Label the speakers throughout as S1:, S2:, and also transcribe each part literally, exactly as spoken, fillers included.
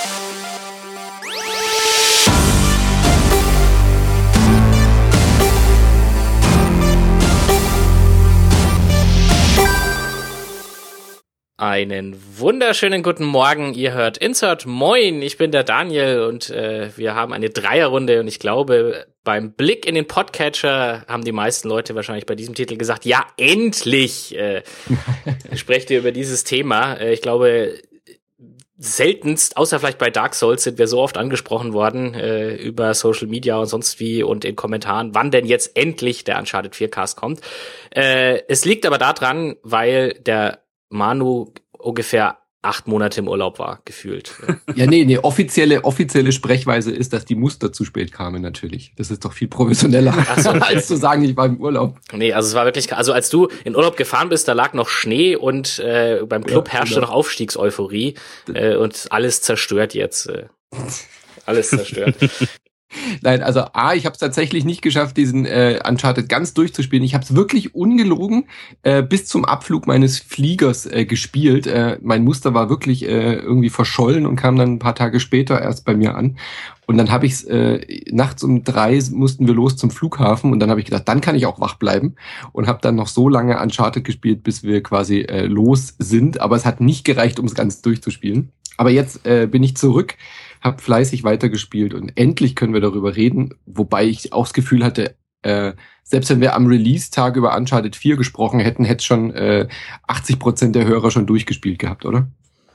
S1: Einen wunderschönen guten Morgen, ihr hört Insert Moin, ich bin der Daniel und äh, wir haben eine Dreierrunde und ich glaube, beim Blick in den Podcatcher haben die meisten Leute wahrscheinlich bei diesem Titel gesagt, ja, endlich äh, sprecht ihr über dieses Thema. Äh, ich glaube, seltenst, außer vielleicht bei Dark Souls, sind wir so oft angesprochen worden äh, über Social Media und sonst wie und in Kommentaren, wann denn jetzt endlich der Uncharted vier Cast kommt. Äh, es liegt aber daran, weil der Manu ungefähr acht Monate im Urlaub war, gefühlt.
S2: Ja, nee, nee, offizielle, offizielle Sprechweise ist, dass die Muster zu spät kamen, natürlich. Das ist doch viel professioneller, so, okay. als zu sagen, ich war im Urlaub.
S1: Nee, also es war wirklich, also als du in Urlaub gefahren bist, da lag noch Schnee und äh, beim Club ja, herrschte genau. noch Aufstiegseuphorie äh, und alles zerstört jetzt. Äh, alles zerstört.
S2: Nein, also A, ich habe es tatsächlich nicht geschafft, diesen äh, Uncharted ganz durchzuspielen. Ich habe es wirklich ungelogen äh, bis zum Abflug meines Fliegers äh, gespielt. Äh, mein Muster war wirklich äh, irgendwie verschollen und kam dann ein paar Tage später erst bei mir an. Und dann habe ich es, äh, nachts um drei mussten wir los zum Flughafen und dann habe ich gedacht, dann kann ich auch wach bleiben und habe dann noch so lange Uncharted gespielt, bis wir quasi äh, los sind. Aber es hat nicht gereicht, um es ganz durchzuspielen. Aber jetzt äh, bin ich zurück, habe fleißig weitergespielt und endlich können wir darüber reden, wobei ich auch das Gefühl hatte, äh, selbst wenn wir am Release-Tag über Uncharted vier gesprochen hätten, hätte schon äh, achtzig Prozent der Hörer schon durchgespielt gehabt, oder?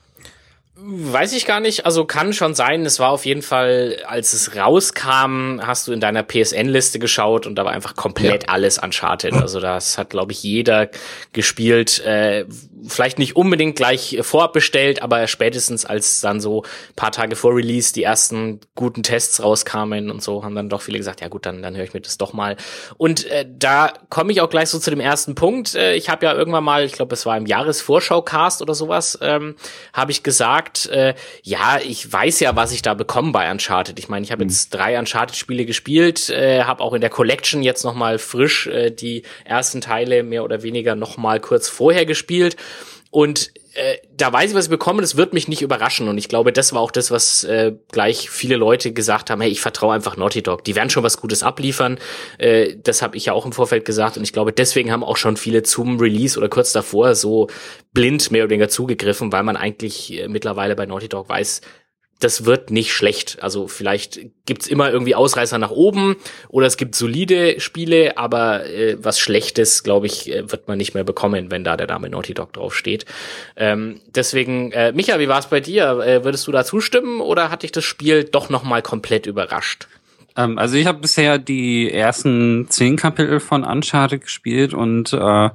S1: Weiß ich gar nicht, also kann schon sein, es war auf jeden Fall, als es rauskam, hast du in deiner P S N-Liste geschaut und da war einfach komplett ja. alles Uncharted, also das hat, glaube ich, jeder gespielt, äh, vielleicht nicht unbedingt gleich vorab bestellt, aber spätestens als dann so ein paar Tage vor Release die ersten guten Tests rauskamen und so, haben dann doch viele gesagt, ja gut, dann dann höre ich mir das doch mal. Und äh, da komme ich auch gleich so zu dem ersten Punkt. Äh, ich habe ja irgendwann mal, ich glaube, es war im Jahresvorschau-Cast oder sowas, ähm, habe ich gesagt, äh, ja, ich weiß ja, was ich da bekomme bei Uncharted. Ich meine, ich habe mhm. jetzt drei Uncharted-Spiele gespielt, äh, habe auch in der Collection jetzt noch mal frisch äh, die ersten Teile mehr oder weniger noch mal kurz vorher gespielt. Und äh, da weiß ich, was ich bekomme, das wird mich nicht überraschen. Und ich glaube, das war auch das, was äh, gleich viele Leute gesagt haben, hey, ich vertraue einfach Naughty Dog. Die werden schon was Gutes abliefern. Äh, das habe ich ja auch im Vorfeld gesagt. Und ich glaube, deswegen haben auch schon viele zum Release oder kurz davor so blind mehr oder weniger zugegriffen, weil man eigentlich äh, mittlerweile bei Naughty Dog weiß, das wird nicht schlecht. Also vielleicht gibt's immer irgendwie Ausreißer nach oben oder es gibt solide Spiele, aber äh, was Schlechtes, glaube ich, äh, wird man nicht mehr bekommen, wenn da der Name Naughty Dog draufsteht. Ähm, deswegen, äh, Micha, wie war es bei dir? Äh, würdest du da zustimmen oder hat dich das Spiel doch nochmal komplett überrascht?
S3: Ähm, also ich habe bisher die ersten zehn Kapitel von Uncharted gespielt und äh,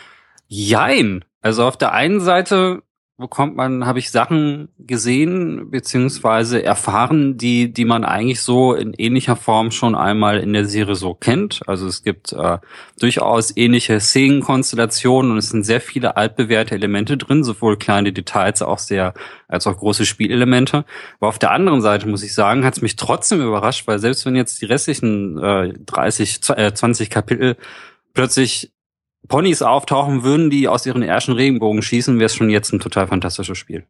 S3: jein. Also auf der einen Seite bekommt man, habe ich Sachen gesehen beziehungsweise erfahren, die die man eigentlich so in ähnlicher Form schon einmal in der Serie so kennt. Also es gibt äh, durchaus ähnliche Szenenkonstellationen und es sind sehr viele altbewährte Elemente drin, sowohl kleine Details auch sehr als auch große Spielelemente. Aber auf der anderen Seite muss ich sagen, hat es mich trotzdem überrascht, weil selbst wenn jetzt die restlichen äh, dreißig, zwanzig Kapitel plötzlich Ponys auftauchen würden, die aus ihren ersten Regenbogen schießen, wäre es schon jetzt ein total fantastisches Spiel.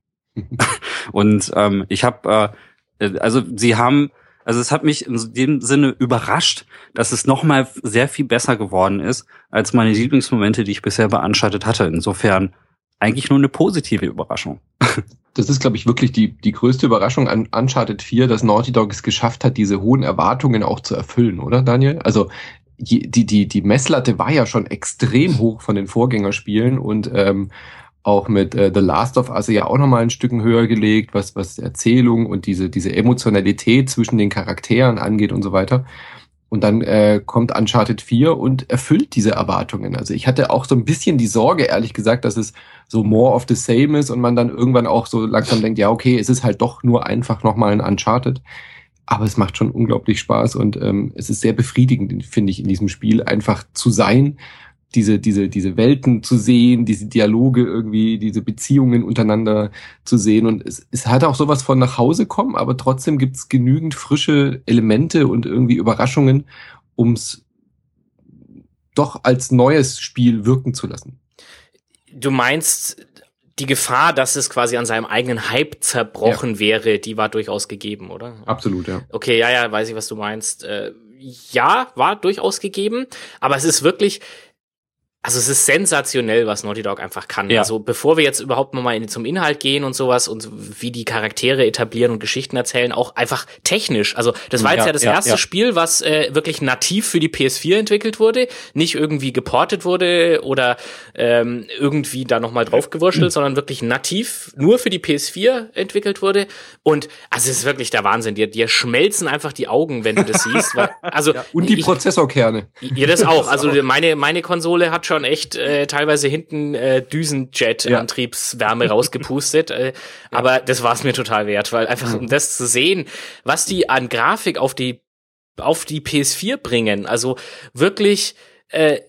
S3: Und ähm, ich habe, äh, also sie haben, also es hat mich in dem Sinne überrascht, dass es nochmal sehr viel besser geworden ist, als meine Lieblingsmomente, die ich bisher beanstandet hatte. Insofern eigentlich nur eine positive Überraschung.
S2: Das ist, glaube ich, wirklich die die größte Überraschung an Uncharted vier, dass Naughty Dog es geschafft hat, diese hohen Erwartungen auch zu erfüllen, oder Daniel? Also die die die Messlatte war ja schon extrem hoch von den Vorgängerspielen und ähm, auch mit äh, The Last of Us ja auch nochmal ein Stück höher gelegt, was was Erzählung und diese diese Emotionalität zwischen den Charakteren angeht und so weiter. Und dann äh, kommt Uncharted vier und erfüllt diese Erwartungen. Also ich hatte auch so ein bisschen die Sorge, ehrlich gesagt, dass es so more of the same ist und man dann irgendwann auch so langsam denkt, ja okay, es ist halt doch nur einfach nochmal ein Uncharted. Aber es macht schon unglaublich Spaß und ähm, es ist sehr befriedigend, finde ich, in diesem Spiel einfach zu sein, diese diese diese Welten zu sehen, diese Dialoge irgendwie, diese Beziehungen untereinander zu sehen. Und es, es hat auch sowas von nach Hause kommen, aber trotzdem gibt's genügend frische Elemente und irgendwie Überraschungen, ums doch als neues Spiel wirken zu lassen.
S1: Du meinst die Gefahr, dass es quasi an seinem eigenen Hype zerbrochen ja. wäre, die war durchaus gegeben, oder?
S2: Absolut, ja.
S1: Okay, ja, ja, weiß ich, was du meinst. Äh, ja, war durchaus gegeben, aber es ist wirklich, also es ist sensationell, was Naughty Dog einfach kann. Ja. Also bevor wir jetzt überhaupt nochmal in, zum Inhalt gehen und sowas und wie die Charaktere etablieren und Geschichten erzählen, auch einfach technisch. Also das war jetzt ja, ja das ja, erste ja. Spiel, was äh, wirklich nativ für die P S vier entwickelt wurde, nicht irgendwie geportet wurde oder ähm, irgendwie da nochmal draufgewurschtelt, mhm. sondern wirklich nativ nur für die P S vier entwickelt wurde. Und also es ist wirklich der Wahnsinn. Dir, dir schmelzen einfach die Augen, wenn du das siehst. Weil, also
S2: ja, und die ich, Prozessorkerne.
S1: Ja, das auch. Also meine meine Konsole hat schon echt äh, teilweise hinten äh, Düsenjet-Antriebswärme ja. rausgepustet. Äh, ja. Aber das war es mir total wert, weil einfach um das zu sehen, was die an Grafik auf die auf die P S vier bringen, also wirklich äh,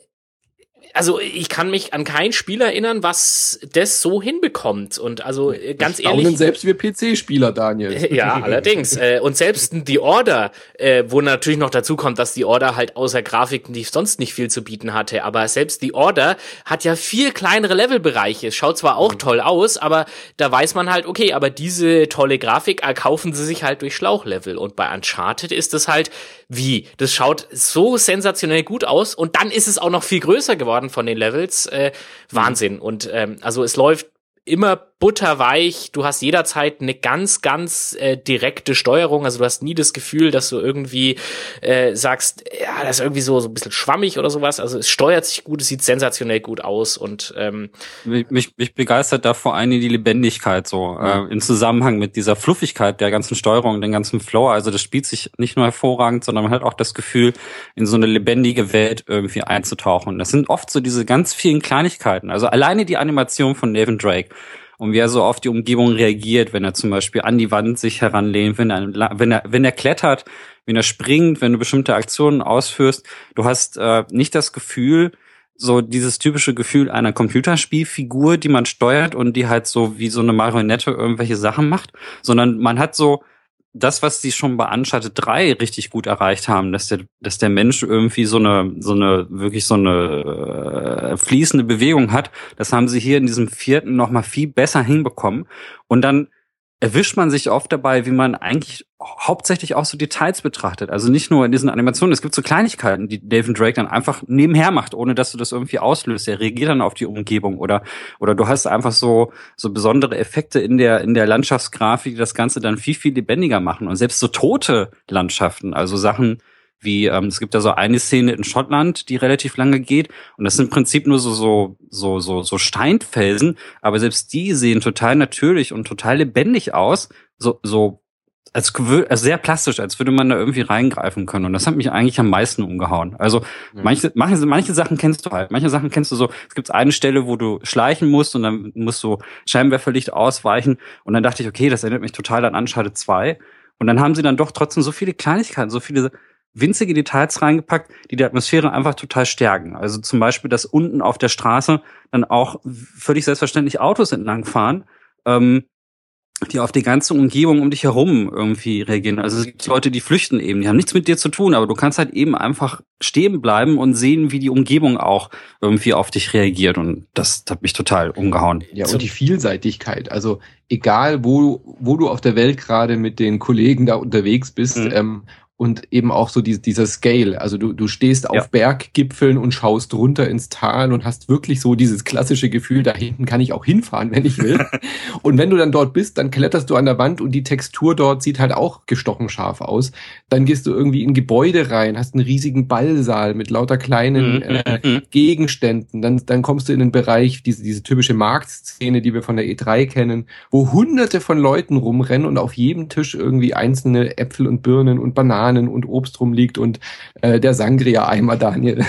S1: also ich kann mich an kein Spiel erinnern, was das so hinbekommt. Und also ganz
S2: das
S1: ehrlich,
S2: selbst wir P C-Spieler, Daniel.
S1: Ja, allerdings. äh, und selbst The Order, äh, wo natürlich noch dazu kommt, dass The Order halt außer Grafik nicht, sonst nicht viel zu bieten hatte. Aber selbst The Order hat ja viel kleinere Levelbereiche. Schaut zwar auch mhm. toll aus, aber da weiß man halt, okay, aber diese tolle Grafik erkaufen sie sich halt durch Schlauchlevel. Und bei Uncharted ist es halt wie? Das schaut so sensationell gut aus und dann ist es auch noch viel größer geworden von den Levels. Äh, Wahnsinn. Und ähm, also es läuft immer butterweich, du hast jederzeit eine ganz, ganz äh, direkte Steuerung, also du hast nie das Gefühl, dass du irgendwie äh, sagst, ja, das ist irgendwie so, so ein bisschen schwammig oder sowas, also es steuert sich gut, es sieht sensationell gut aus und ähm,
S3: mich, mich, mich begeistert da vor allem die Lebendigkeit so, mhm. äh, in Zusammenhang mit dieser Fluffigkeit der ganzen Steuerung, den ganzen Flow, also das spielt sich nicht nur hervorragend, sondern man hat auch das Gefühl, in so eine lebendige Welt irgendwie einzutauchen. Das sind oft so diese ganz vielen Kleinigkeiten, also alleine die Animation von Nathan Drake, und wie er so auf die Umgebung reagiert, wenn er zum Beispiel an die Wand sich heranlehnt, wenn er, wenn er, wenn er klettert, wenn er springt, wenn du bestimmte Aktionen ausführst. Du hast äh, nicht das Gefühl, so dieses typische Gefühl einer Computerspielfigur, die man steuert und die halt so wie so eine Marionette irgendwelche Sachen macht, sondern man hat so das, was die schon bei Uncharted drei richtig gut erreicht haben, dass der, dass der Mensch irgendwie so eine, so eine, wirklich so eine äh, fließende Bewegung hat, das haben sie hier in diesem vierten noch mal viel besser hinbekommen. Und dann erwischt man sich oft dabei, wie man eigentlich hauptsächlich auch so Details betrachtet. Also nicht nur in diesen Animationen. Es gibt so Kleinigkeiten, die Nathan Drake dann einfach nebenher macht, ohne dass du das irgendwie auslöst. Er reagiert dann auf die Umgebung oder oder du hast einfach so so besondere Effekte in der in der Landschaftsgrafik, die das Ganze dann viel viel lebendiger machen. Und selbst so tote Landschaften, also Sachen wie ähm, es gibt da so eine Szene in Schottland, die relativ lange geht, und das sind im Prinzip nur so so so so so Steinfelsen, aber selbst die sehen total natürlich und total lebendig aus, so so als, als sehr plastisch, als würde man da irgendwie reingreifen können, und das hat mich eigentlich am meisten umgehauen. Also ja. manche manche manche Sachen kennst du halt, manche Sachen kennst du so. Es gibt eine Stelle, wo du schleichen musst und dann musst du Scheinwerferlicht ausweichen, und dann dachte ich, okay, das erinnert mich total an Uncharted zwei, und dann haben sie dann doch trotzdem so viele Kleinigkeiten, so viele winzige Details reingepackt, die die Atmosphäre einfach total stärken. Also zum Beispiel, dass unten auf der Straße dann auch völlig selbstverständlich Autos entlangfahren, ähm, die auf die ganze Umgebung um dich herum irgendwie reagieren. Also es gibt Leute, die flüchten eben, die haben nichts mit dir zu tun, aber du kannst halt eben einfach stehen bleiben und sehen, wie die Umgebung auch irgendwie auf dich reagiert, und das hat mich total umgehauen.
S2: Ja, und die Vielseitigkeit, also egal wo wo du auf der Welt gerade mit den Kollegen da unterwegs bist, mhm. ähm, und eben auch so die, dieser Scale. Also du, du stehst auf ja. Berggipfeln und schaust runter ins Tal und hast wirklich so dieses klassische Gefühl, da hinten kann ich auch hinfahren, wenn ich will. Und wenn du dann dort bist, dann kletterst du an der Wand und die Textur dort sieht halt auch gestochen scharf aus. Dann gehst du irgendwie in Gebäude rein, hast einen riesigen Ballsaal mit lauter kleinen mhm. äh, Gegenständen. Dann, dann kommst du in den Bereich, diese, diese typische Marktszene, die wir von der E drei kennen, wo hunderte von Leuten rumrennen und auf jedem Tisch irgendwie einzelne Äpfel und Birnen und Bananen und Obst rumliegt und äh, der Sangria-Eimer, Daniel,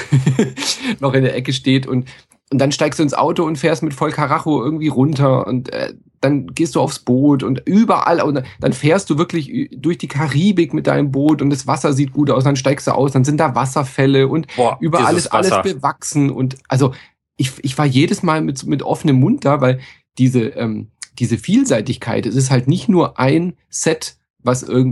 S2: noch in der Ecke steht, und und dann steigst du ins Auto und fährst mit voll Karacho irgendwie runter, und äh, dann gehst du aufs Boot und überall, und dann fährst du wirklich durch die Karibik mit deinem Boot und das Wasser sieht gut aus, dann steigst du aus, dann sind da Wasserfälle und Boah, überall ist alles Wasser. bewachsen, und also ich ich war jedes Mal mit mit offenem Mund da, weil diese ähm, diese Vielseitigkeit, es ist halt nicht nur ein Set, was irgendwie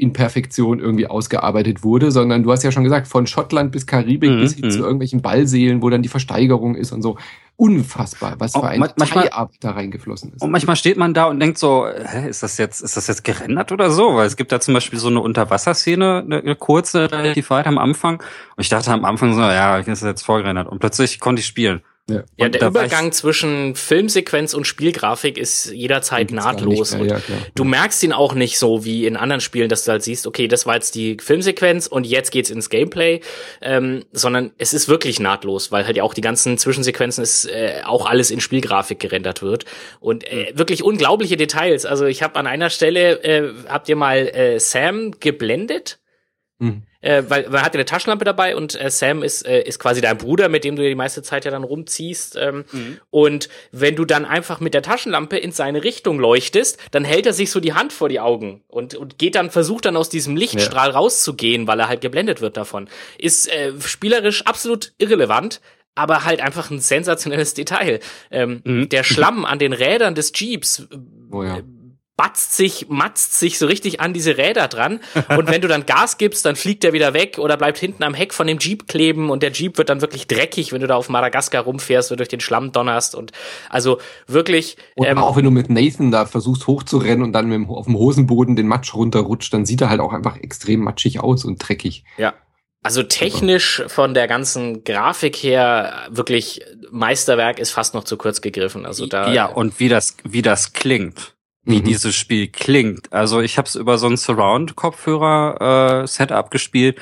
S2: in Perfektion irgendwie ausgearbeitet wurde, sondern du hast ja schon gesagt, von Schottland bis Karibik mhm. bis hin zu irgendwelchen Ballseelen, wo dann die Versteigerung ist und so. Unfassbar, was für ein Detailarbeit da reingeflossen ist.
S3: Und manchmal steht man da und denkt so, hä, ist das jetzt, ist das jetzt gerendert oder so? Weil es gibt da zum Beispiel so eine Unterwasserszene, eine, eine kurze, relativ weit am Anfang. Und ich dachte am Anfang so, ja, ist das jetzt vorgerendert. Und plötzlich konnte ich spielen.
S1: Ja, ja der Übergang zwischen Filmsequenz und Spielgrafik ist jederzeit nahtlos. Mehr, und ja, du merkst ihn auch nicht so wie in anderen Spielen, dass du halt siehst, okay, das war jetzt die Filmsequenz und jetzt geht's ins Gameplay, ähm, sondern es ist wirklich nahtlos, weil halt ja auch die ganzen Zwischensequenzen ist äh, auch alles in Spielgrafik gerendert wird und äh, wirklich unglaubliche Details. Also ich habe an einer Stelle, äh, habt ihr mal äh, Sam geblendet? Mhm. Äh, weil man hat ja eine Taschenlampe dabei und äh, Sam ist äh, ist quasi dein Bruder, mit dem du die meiste Zeit ja dann rumziehst. Ähm, mhm. Und wenn du dann einfach mit der Taschenlampe in seine Richtung leuchtest, dann hält er sich so die Hand vor die Augen und und geht dann, versucht dann aus diesem Lichtstrahl ja. rauszugehen, weil er halt geblendet wird davon. Ist äh, spielerisch absolut irrelevant, aber halt einfach ein sensationelles Detail. Ähm, mhm. Der Schlamm an den Rädern des Jeeps
S2: oh ja.
S1: äh, batzt sich, matzt sich so richtig an diese Räder dran. Und wenn du dann Gas gibst, dann fliegt er wieder weg oder bleibt hinten am Heck von dem Jeep kleben und der Jeep wird dann wirklich dreckig, wenn du da auf Madagaskar rumfährst oder durch den Schlamm donnerst. Und also wirklich.
S2: Und ähm, auch wenn du mit Nathan da versuchst hochzurennen und dann mit dem, auf dem Hosenboden den Matsch runterrutscht, dann sieht er halt auch einfach extrem matschig aus und dreckig.
S1: Ja. Also technisch von der ganzen Grafik her wirklich Meisterwerk ist fast noch zu kurz gegriffen. Also da.
S3: Ja, und wie das, wie das klingt. Wie mhm. dieses Spiel klingt. Also ich habe es über so ein Surround-Kopfhörer-Setup äh, gespielt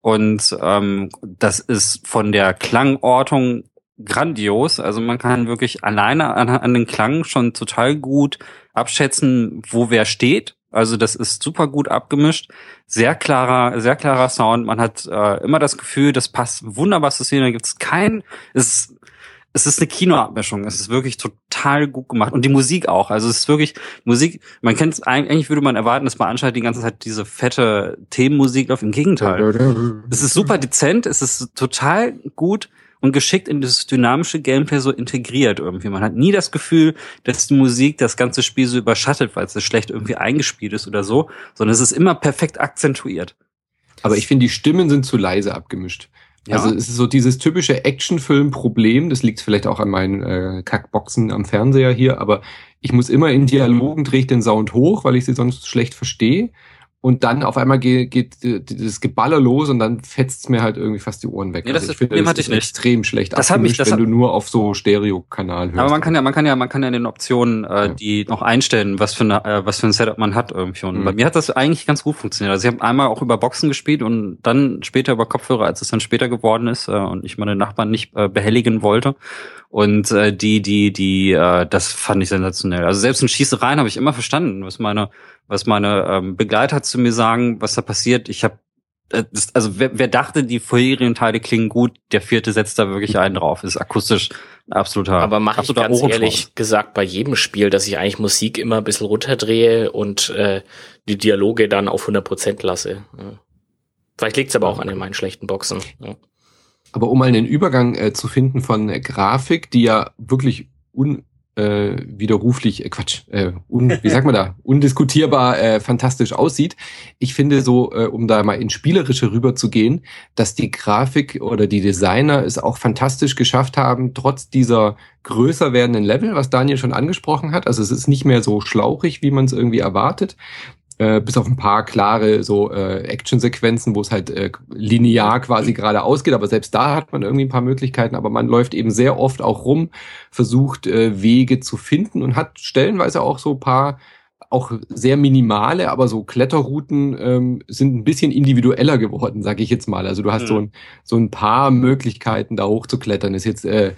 S3: und ähm, das ist von der Klangortung grandios. Also man kann wirklich alleine an, an den Klang schon total gut abschätzen, wo wer steht. Also das ist super gut abgemischt, sehr klarer, sehr klarer Sound. Man hat äh, immer das Gefühl, das passt wunderbar zur Szene. Da gibt es kein, es ist Es ist eine Kinoabmischung. Es ist wirklich total gut gemacht. Und die Musik auch. Also es ist wirklich Musik, man kennt es, eigentlich würde man erwarten, dass man anscheinend die ganze Zeit diese fette Themenmusik läuft. Im Gegenteil. Es ist super dezent, es ist total gut und geschickt in das dynamische Gameplay so integriert irgendwie. Man hat nie das Gefühl, dass die Musik das ganze Spiel so überschattet, weil es so schlecht irgendwie eingespielt ist oder so, sondern es ist immer perfekt akzentuiert.
S2: Aber ich finde, die Stimmen sind zu leise abgemischt. Ja. Also es ist so dieses typische Actionfilm-Problem, das liegt vielleicht auch an meinen äh, Kackboxen am Fernseher hier, aber ich muss immer in Dialogen, drehe ich den Sound hoch, weil ich sie sonst schlecht verstehe. Und dann auf einmal geht, geht das Geballer los und dann fetzt mir halt irgendwie fast die Ohren weg.
S3: Nee, das
S2: also
S3: ich finde, das ist
S2: extrem schlecht
S3: das abgemischt,
S2: mich, wenn du nur auf so Stereo-Kanal hörst.
S3: Aber man kann ja, man kann ja, man kann ja in den Optionen äh, ja. die noch einstellen, was für eine, äh, was für ein Setup man hat irgendwie. Und mhm. bei mir hat das eigentlich ganz gut funktioniert. Also ich habe einmal auch über Boxen gespielt und dann später über Kopfhörer, als es dann später geworden ist äh, und ich meine Nachbarn nicht äh, behelligen wollte. Und äh, die, die, die, äh, das fand ich sensationell. Also selbst in Schießereien habe ich immer verstanden, was meine, was meine ähm, Begleiter zu mir sagen, was da passiert. Ich habe, äh, also wer, wer dachte, die vorherigen Teile klingen gut, der vierte setzt da wirklich einen drauf. Ist akustisch ein absoluter.
S1: Aber mache ich ganz ehrlich gesagt bei jedem Spiel, dass ich eigentlich Musik immer ein bisschen runterdrehe und äh, die Dialoge dann auf hundert Prozent lasse. Ja. Vielleicht liegt's aber auch an den meinen schlechten Boxen. Ja.
S2: Aber um mal einen Übergang äh, zu finden von äh, Grafik, die ja wirklich unwiderruflich, äh, äh, Quatsch, äh, un, wie sagt man da, undiskutierbar äh, fantastisch aussieht. Ich finde so, äh, um da mal ins Spielerische rüber zu gehen, dass die Grafik oder die Designer es auch fantastisch geschafft haben, trotz dieser größer werdenden Level, was Daniel schon angesprochen hat. Also es ist nicht mehr so schlauchig, wie man es irgendwie erwartet. Äh, bis auf ein paar klare so äh, Actionsequenzen, wo es halt äh, linear quasi geradeaus geht, aber selbst da hat man irgendwie ein paar Möglichkeiten, aber man läuft eben sehr oft auch rum, versucht äh, Wege zu finden und hat stellenweise auch so ein paar auch sehr minimale, aber so Kletterrouten ähm, sind ein bisschen individueller geworden, sag ich jetzt mal. Also du hast mhm. so ein so ein paar Möglichkeiten da hochzuklettern. Ist jetzt äh,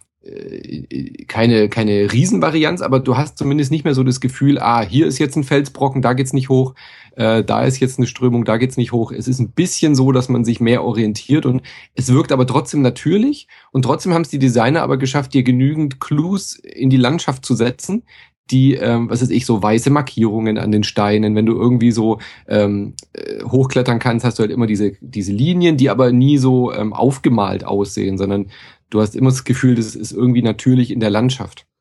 S2: keine keine Riesenvarianz, aber du hast zumindest nicht mehr so das Gefühl, ah, hier ist jetzt ein Felsbrocken, da geht's nicht hoch, äh, da ist jetzt eine Strömung, da geht's nicht hoch. Es ist ein bisschen so, dass man sich mehr orientiert und es wirkt aber trotzdem natürlich und trotzdem haben es die Designer aber geschafft, dir genügend Clues in die Landschaft zu setzen, die, ähm, was weiß ich, so weiße Markierungen an den Steinen, wenn du irgendwie so ähm, hochklettern kannst, hast du halt immer diese diese Linien, die aber nie so ähm, aufgemalt aussehen, sondern du hast immer das Gefühl, das ist irgendwie natürlich in der Landschaft.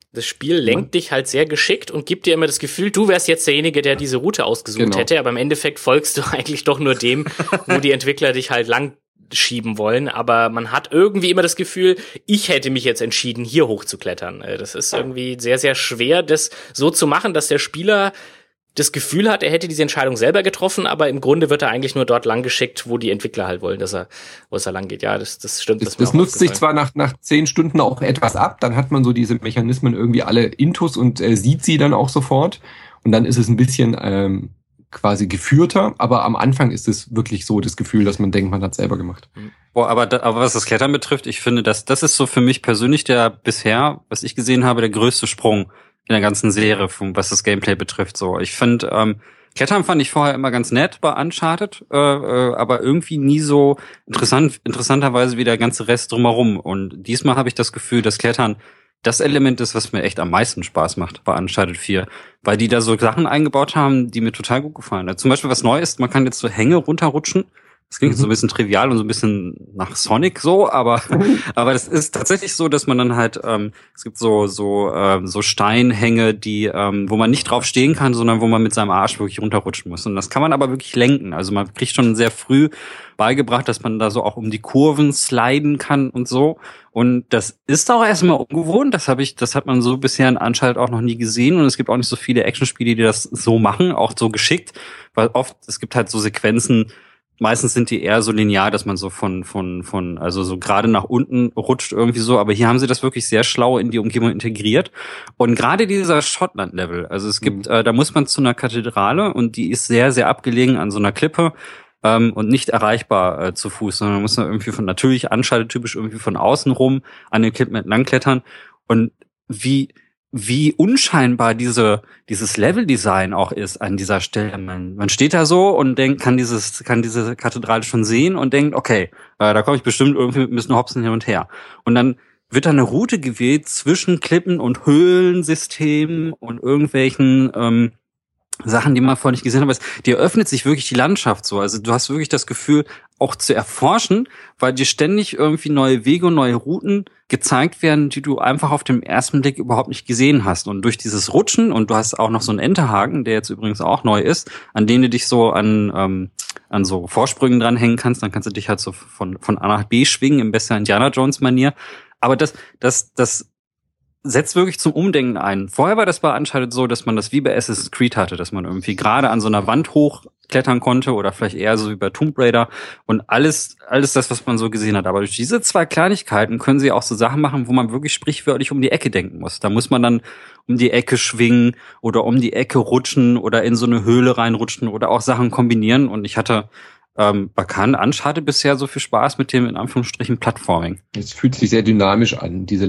S1: Das Spiel lenkt dich halt sehr geschickt und gibt dir immer das Gefühl, du wärst jetzt derjenige, der diese Route ausgesucht genau. hätte, aber im Endeffekt folgst du eigentlich doch nur dem, wo die Entwickler dich halt lang schieben wollen, aber man hat irgendwie immer das Gefühl, ich hätte mich jetzt entschieden, hier hochzuklettern. Das ist irgendwie sehr, sehr schwer, das so zu machen, dass der Spieler das Gefühl hat, er hätte diese Entscheidung selber getroffen, aber im Grunde wird er eigentlich nur dort lang geschickt, wo die Entwickler halt wollen, dass er, wo es da lang geht. Ja, das, das stimmt.
S2: Das, das nutzt sich zwar nach, nach zehn Stunden auch etwas ab, dann hat man so diese Mechanismen irgendwie alle intus und äh, sieht sie dann auch sofort und dann ist es ein bisschen ähm, quasi geführter, aber am Anfang ist es wirklich so das Gefühl, dass man denkt, man hat selber gemacht.
S3: Boah, aber, da, aber was das Klettern betrifft, ich finde, dass das ist so für mich persönlich der bisher, was ich gesehen habe, der größte Sprung in der ganzen Serie, was das Gameplay betrifft. So, ich finde, ähm, Klettern fand ich vorher immer ganz nett bei Uncharted, äh, äh, aber irgendwie nie so interessant, interessanterweise wie der ganze Rest drumherum. Und diesmal habe ich das Gefühl, dass Klettern das Element ist, was mir echt am meisten Spaß macht bei Uncharted vier, weil die da so Sachen eingebaut haben, die mir total gut gefallen. Also zum Beispiel was neu ist, man kann jetzt so Hänge runterrutschen. Das klingt mhm. jetzt so ein bisschen trivial und so ein bisschen nach Sonic so, aber aber das ist tatsächlich so, dass man dann halt ähm, es gibt so so ähm, so Steinhänge, die ähm, wo man nicht drauf stehen kann, sondern wo man mit seinem Arsch wirklich runterrutschen muss. Und das kann man aber wirklich lenken. Also man kriegt schon sehr früh beigebracht, dass man da so auch um die Kurven sliden kann und so. Und das ist auch erstmal ungewohnt. Das habe ich, das hat man so bisher in Uncharted auch noch nie gesehen. Und es gibt auch nicht so viele Actionspiele, die das so machen, auch so geschickt, weil oft es gibt halt so Sequenzen. Meistens sind die eher so linear, dass man so von, von, von, also so gerade nach unten rutscht irgendwie so. Aber hier haben sie das wirklich sehr schlau in die Umgebung integriert. Und gerade dieser Schottland-Level, also es gibt, mhm. äh, da muss man zu einer Kathedrale und die ist sehr, sehr abgelegen an so einer Klippe, ähm, und nicht erreichbar äh, zu Fuß, sondern man muss dann irgendwie von, natürlich Uncharted-typisch irgendwie von außen rum an den Klippen entlang klettern. Und wie, wie unscheinbar diese dieses Leveldesign auch ist an dieser Stelle. Man, man steht da so und denkt, kann dieses kann diese Kathedrale schon sehen und denkt, okay, äh, da komme ich bestimmt irgendwie mit ein bisschen Hopsen hin und her. Und dann wird da eine Route gewählt zwischen Klippen und Höhlensystemen und irgendwelchen ähm, Sachen, die man vorher nicht gesehen hat. Aber es, dir öffnet sich wirklich die Landschaft so. Also du hast wirklich das Gefühl, auch zu erforschen, weil dir ständig irgendwie neue Wege und neue Routen gezeigt werden, die du einfach auf den ersten Blick überhaupt nicht gesehen hast. Und durch dieses Rutschen, und du hast auch noch so einen Enterhaken, der jetzt übrigens auch neu ist, an den du dich so an ähm, an so Vorsprüngen dranhängen kannst, dann kannst du dich halt so von von A nach B schwingen, im besten Indiana Jones Manier. Aber das das das setzt wirklich zum Umdenken ein. Vorher war das bei Uncharted so, dass man das wie bei Assassin's Creed hatte, dass man irgendwie gerade an so einer Wand hochklettern konnte oder vielleicht eher so wie bei Tomb Raider und alles alles das, was man so gesehen hat. Aber durch diese zwei Kleinigkeiten können sie auch so Sachen machen, wo man wirklich sprichwörtlich um die Ecke denken muss. Da muss man dann um die Ecke schwingen oder um die Ecke rutschen oder in so eine Höhle reinrutschen oder auch Sachen kombinieren. Und ich hatte Ähm, bekannt, Uncharted bisher so viel Spaß mit dem, in Anführungsstrichen, Plattforming.
S2: Es fühlt sich sehr dynamisch an, diese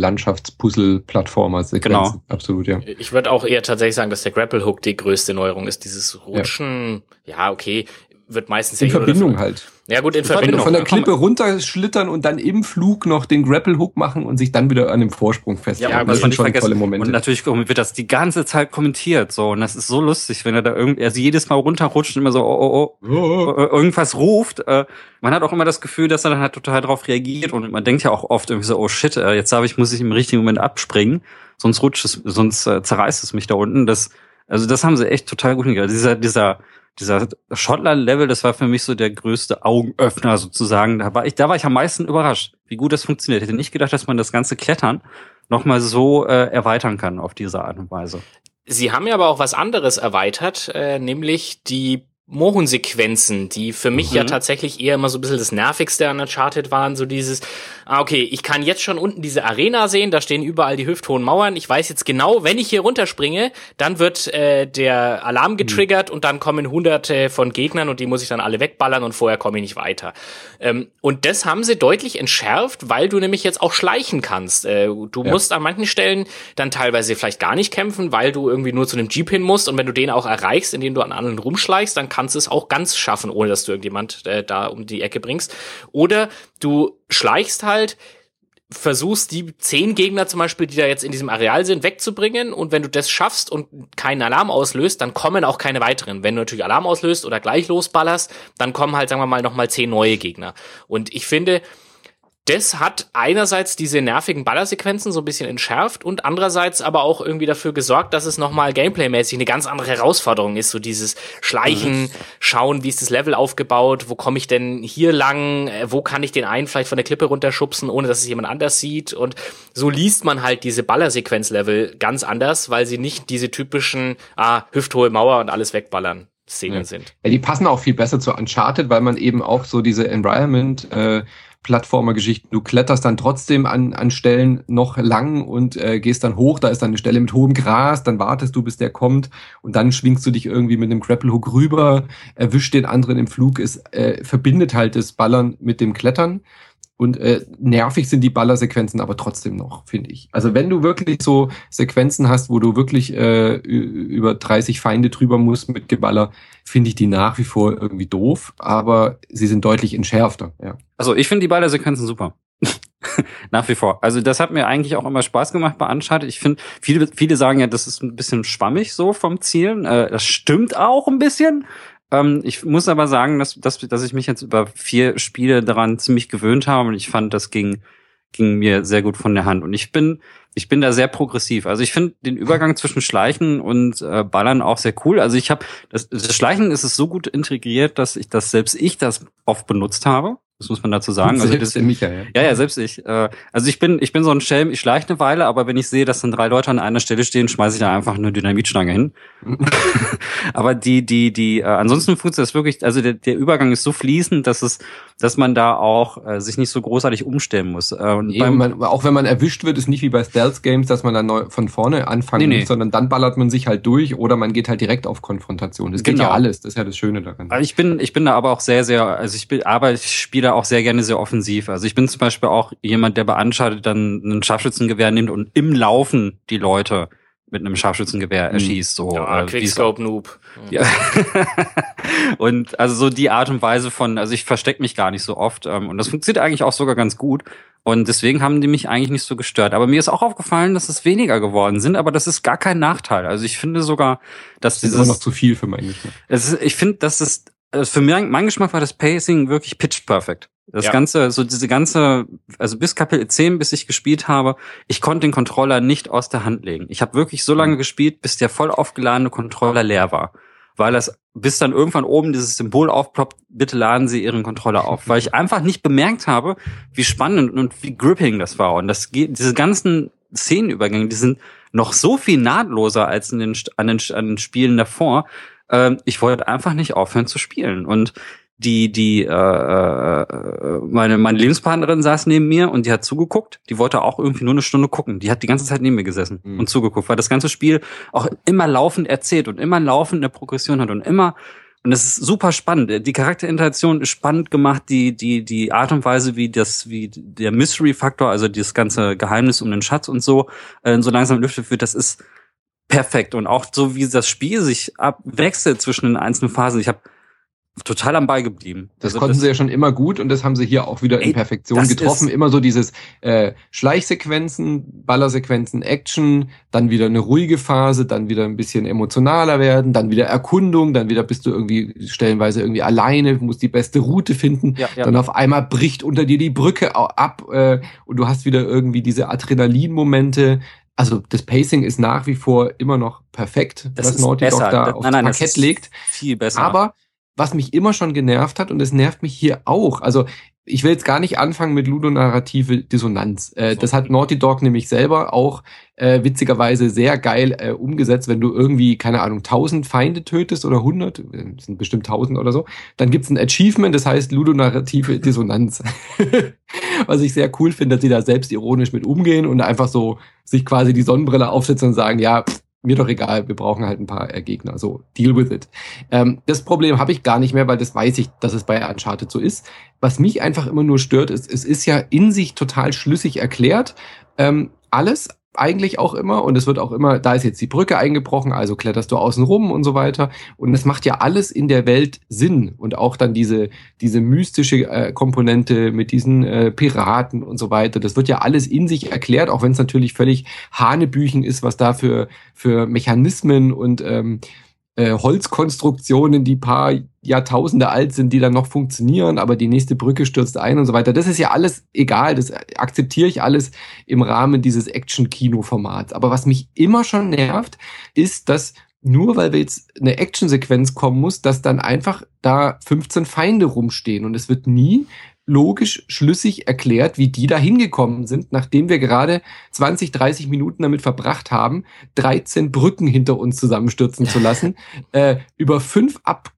S2: Landschaftspuzzle-Plattformer-Sequenzen.
S1: Genau.
S2: Absolut, ja.
S1: Ich würde auch eher tatsächlich sagen, dass der Grapple Hook die größte Neuerung ist. Dieses Rutschen, ja, ja okay, wird meistens...
S2: In Verbindung halt.
S1: Ja gut, in Verbindung.
S2: Von der Klippe runterschlittern und dann im Flug noch den Grapple Hook machen und sich dann wieder an dem Vorsprung festhalten.
S3: Ja, das sind schon tolle Momente. Und natürlich wird das die ganze Zeit kommentiert, so. Und das ist so lustig, wenn er da irgendwie, also jedes Mal runterrutscht und immer so, oh, oh, oh, oh, irgendwas ruft. Man hat auch immer das Gefühl, dass er dann halt total drauf reagiert und man denkt ja auch oft irgendwie so, oh shit, jetzt habe ich, muss ich im richtigen Moment abspringen, sonst rutscht es, sonst zerreißt es mich da unten. Das, also das haben sie echt total gut hingekriegt. Dieser, dieser, Dieser Schottland-Level, das war für mich so der größte Augenöffner sozusagen. Da war ich, da war ich am meisten überrascht, wie gut das funktioniert. Ich hätte nicht gedacht, dass man das ganze Klettern nochmal so äh, erweitern kann auf diese Art und Weise.
S1: Sie haben ja aber auch was anderes erweitert, äh, nämlich die Mohun-Sequenzen, die für mich mhm. ja tatsächlich eher immer so ein bisschen das Nervigste an Uncharted waren, so dieses, ah okay, ich kann jetzt schon unten diese Arena sehen, da stehen überall die hüfthohen Mauern, ich weiß jetzt genau, wenn ich hier runterspringe, dann wird äh, der Alarm getriggert mhm. und dann kommen hunderte von Gegnern und die muss ich dann alle wegballern und vorher komme ich nicht weiter. Ähm, und das haben sie deutlich entschärft, weil du nämlich jetzt auch schleichen kannst. Äh, du ja. musst an manchen Stellen dann teilweise vielleicht gar nicht kämpfen, weil du irgendwie nur zu einem Jeep hin musst und wenn du den auch erreichst, indem du an anderen rumschleichst, dann kannst du es auch ganz schaffen, ohne dass du irgendjemand äh, da um die Ecke bringst. Oder du schleichst halt, versuchst die zehn Gegner zum Beispiel, die da jetzt in diesem Areal sind, wegzubringen und wenn du das schaffst und keinen Alarm auslöst, dann kommen auch keine weiteren. Wenn du natürlich Alarm auslöst oder gleich losballerst, dann kommen halt, sagen wir mal, nochmal zehn neue Gegner. Und ich finde, Das hat einerseits diese nervigen Ballersequenzen so ein bisschen entschärft und andererseits aber auch irgendwie dafür gesorgt, dass es nochmal gameplaymäßig eine ganz andere Herausforderung ist. So dieses Schleichen, mhm. schauen, wie ist das Level aufgebaut, wo komme ich denn hier lang, wo kann ich den einen vielleicht von der Klippe runterschubsen, ohne dass es jemand anders sieht. Und so liest man halt diese Ballersequenz-Level ganz anders, weil sie nicht diese typischen ah, hüfthohe Mauer und alles wegballern Szenen ja. sind.
S2: Ja, die passen auch viel besser zu Uncharted, weil man eben auch so diese Environment äh, Plattformer-Geschichten. Du kletterst dann trotzdem an, an Stellen noch lang und äh, gehst dann hoch. Da ist dann eine Stelle mit hohem Gras. Dann wartest du, bis der kommt. Und dann schwingst du dich irgendwie mit einem Grapple-Hook rüber, erwischt den anderen im Flug. Es äh, verbindet halt das Ballern mit dem Klettern. Und äh, nervig sind die Ballersequenzen aber trotzdem noch, finde ich. Also wenn du wirklich so Sequenzen hast, wo du wirklich äh, über dreißig Feinde drüber musst mit Geballer, finde ich die nach wie vor irgendwie doof, aber sie sind deutlich entschärfter. Ja.
S3: Also ich finde die Ballersequenzen super. Nach wie vor. Also das hat mir eigentlich auch immer Spaß gemacht bei Uncharted. Ich finde, viele viele sagen ja, das ist ein bisschen schwammig so vom Zielen. Äh, das stimmt auch ein bisschen. Ähm, ich muss aber sagen, dass, dass, dass ich mich jetzt über vier Spiele daran ziemlich gewöhnt habe und ich fand, das ging, ging mir sehr gut von der Hand. Und ich bin, ich bin da sehr progressiv. Also ich finde den Übergang zwischen Schleichen und äh, Ballern auch sehr cool. Also ich habe, das, das Schleichen ist es so gut integriert, dass ich das, selbst ich das oft benutzt habe. Das muss man dazu sagen.
S2: Selbst
S3: also das,
S2: Michael.
S3: Ja, ja, selbst ich. Äh, also ich bin, ich bin so ein Schelm, ich schleiche eine Weile, aber wenn ich sehe, dass dann drei Leute an einer Stelle stehen, schmeiße ich da einfach eine Dynamitstange hin. Aber die, die, die, äh, ansonsten funktioniert das wirklich, also der, der Übergang ist so fließend, dass es, dass man da auch äh, sich nicht so großartig umstellen muss. Äh, und
S2: Eben,
S3: beim,
S2: man, auch wenn man erwischt wird, ist nicht wie bei Stealth-Games, dass man dann neu von vorne anfangen
S3: Nee, nee.
S2: muss, sondern dann ballert man sich halt durch oder man geht halt direkt auf Konfrontation. Das geht
S3: Genau.
S2: ja alles, das ist ja das Schöne daran.
S3: Also ich bin, ich bin da aber auch sehr, sehr, also ich bin, aber ich spiele auch sehr gerne sehr offensiv. Also ich bin zum Beispiel auch jemand, der bei Uncharted dann ein Scharfschützengewehr nimmt und im Laufen die Leute mit einem Scharfschützengewehr erschießt. So,
S1: ja,
S3: äh,
S1: Quickscope-Noob.
S3: Ja. Und also so die Art und Weise von, also ich verstecke mich gar nicht so oft ähm, und das funktioniert eigentlich auch sogar ganz gut. Und deswegen haben die mich eigentlich nicht so gestört. Aber mir ist auch aufgefallen, dass es weniger geworden sind, aber das ist gar kein Nachteil. Also ich finde sogar, dass
S2: das ist immer noch zu viel für meinen Geschmack.
S3: Es ist, ich finde, dass es für mein, mein Geschmack war das Pacing wirklich pitch perfect. Das
S1: ja.
S3: Ganze, so diese ganze, also bis Kapitel zehn, bis ich gespielt habe, ich konnte den Controller nicht aus der Hand legen. Ich habe wirklich so lange gespielt, bis der voll aufgeladene Controller leer war. Weil das, bis dann irgendwann oben dieses Symbol aufploppt, bitte laden Sie Ihren Controller auf. Weil ich einfach nicht bemerkt habe, wie spannend und wie gripping das war. Und das geht, diese ganzen Szenenübergänge, die sind noch so viel nahtloser als in den, an den, an den Spielen davor. Ähm, ich wollte einfach nicht aufhören zu spielen. Und die, die, äh, äh, meine, meine Lebenspartnerin saß neben mir und die hat zugeguckt. Die wollte auch irgendwie nur eine Stunde gucken. Die hat die ganze Zeit neben mir gesessen mhm. und zugeguckt, weil das ganze Spiel auch immer laufend erzählt und immer laufend eine Progression hat und immer, und es ist super spannend. Die Charakterinteraktion ist spannend gemacht, die, die, die Art und Weise, wie das, wie der Mystery-Faktor, also das ganze Geheimnis um den Schatz und so, äh, so langsam lüftet wird, das ist perfekt. Und auch so, wie das Spiel sich abwechselt zwischen den einzelnen Phasen. Ich habe total am Ball geblieben.
S2: Das
S3: also
S2: konnten
S3: das,
S2: sie ja schon immer gut und das haben sie hier auch wieder
S3: ey,
S2: in Perfektion getroffen. Immer so dieses äh, Schleichsequenzen, Ballersequenzen, Action, dann wieder eine ruhige Phase, dann wieder ein bisschen emotionaler werden, dann wieder Erkundung, dann wieder bist du irgendwie stellenweise irgendwie alleine, musst die beste Route finden,
S3: ja, ja.
S2: dann auf einmal bricht unter dir die Brücke ab äh, und du hast wieder irgendwie diese Adrenalin-Momente. Also das Pacing ist nach wie vor immer noch perfekt,
S3: das
S2: was
S3: ist
S2: Naughty Dog
S3: besser.
S2: da
S3: das,
S2: aufs
S3: nein, nein,
S2: Parkett legt.
S3: Viel besser.
S2: Aber was mich immer schon genervt hat, und es nervt mich hier auch, also ich will jetzt gar nicht anfangen mit ludonarrative Dissonanz. Äh, das hat Naughty Dog nämlich selber auch äh, witzigerweise sehr geil äh, umgesetzt. Wenn du irgendwie, keine Ahnung, tausend Feinde tötest oder hundert, sind bestimmt tausend oder so, dann gibt's ein Achievement, das heißt ludonarrative Dissonanz. Was ich sehr cool finde, dass sie da selbstironisch mit umgehen und einfach so sich quasi die Sonnenbrille aufsetzen und sagen, ja, pff, mir doch egal, wir brauchen halt ein paar äh, Gegner, so, deal with it. Ähm, das Problem habe ich gar nicht mehr, weil das weiß ich, dass es bei Uncharted so ist. Was mich einfach immer nur stört, ist, es ist ja in sich total schlüssig erklärt, ähm, alles eigentlich auch immer, und es wird auch immer, da ist jetzt die Brücke eingebrochen, also kletterst du außen rum und so weiter, und es macht ja alles in der Welt Sinn, und auch dann diese diese mystische äh, Komponente mit diesen äh, Piraten und so weiter, das wird ja alles in sich erklärt, auch wenn es natürlich völlig Hanebüchen ist, was da für für Mechanismen und ähm, äh, Holzkonstruktionen, die paar Jahrtausende alt sind, die dann noch funktionieren, aber die nächste Brücke stürzt ein und so weiter. Das ist ja alles egal, das akzeptiere ich alles im Rahmen dieses Action-Kino-Formats. Aber was mich immer schon nervt, ist, dass nur weil wir jetzt eine Actionsequenz kommen muss, dass dann einfach da fünfzehn Feinde rumstehen und es wird nie logisch, schlüssig erklärt, wie die da hingekommen sind, nachdem wir gerade zwanzig, dreißig Minuten damit verbracht haben, dreizehn Brücken hinter uns zusammenstürzen zu lassen, äh, über fünf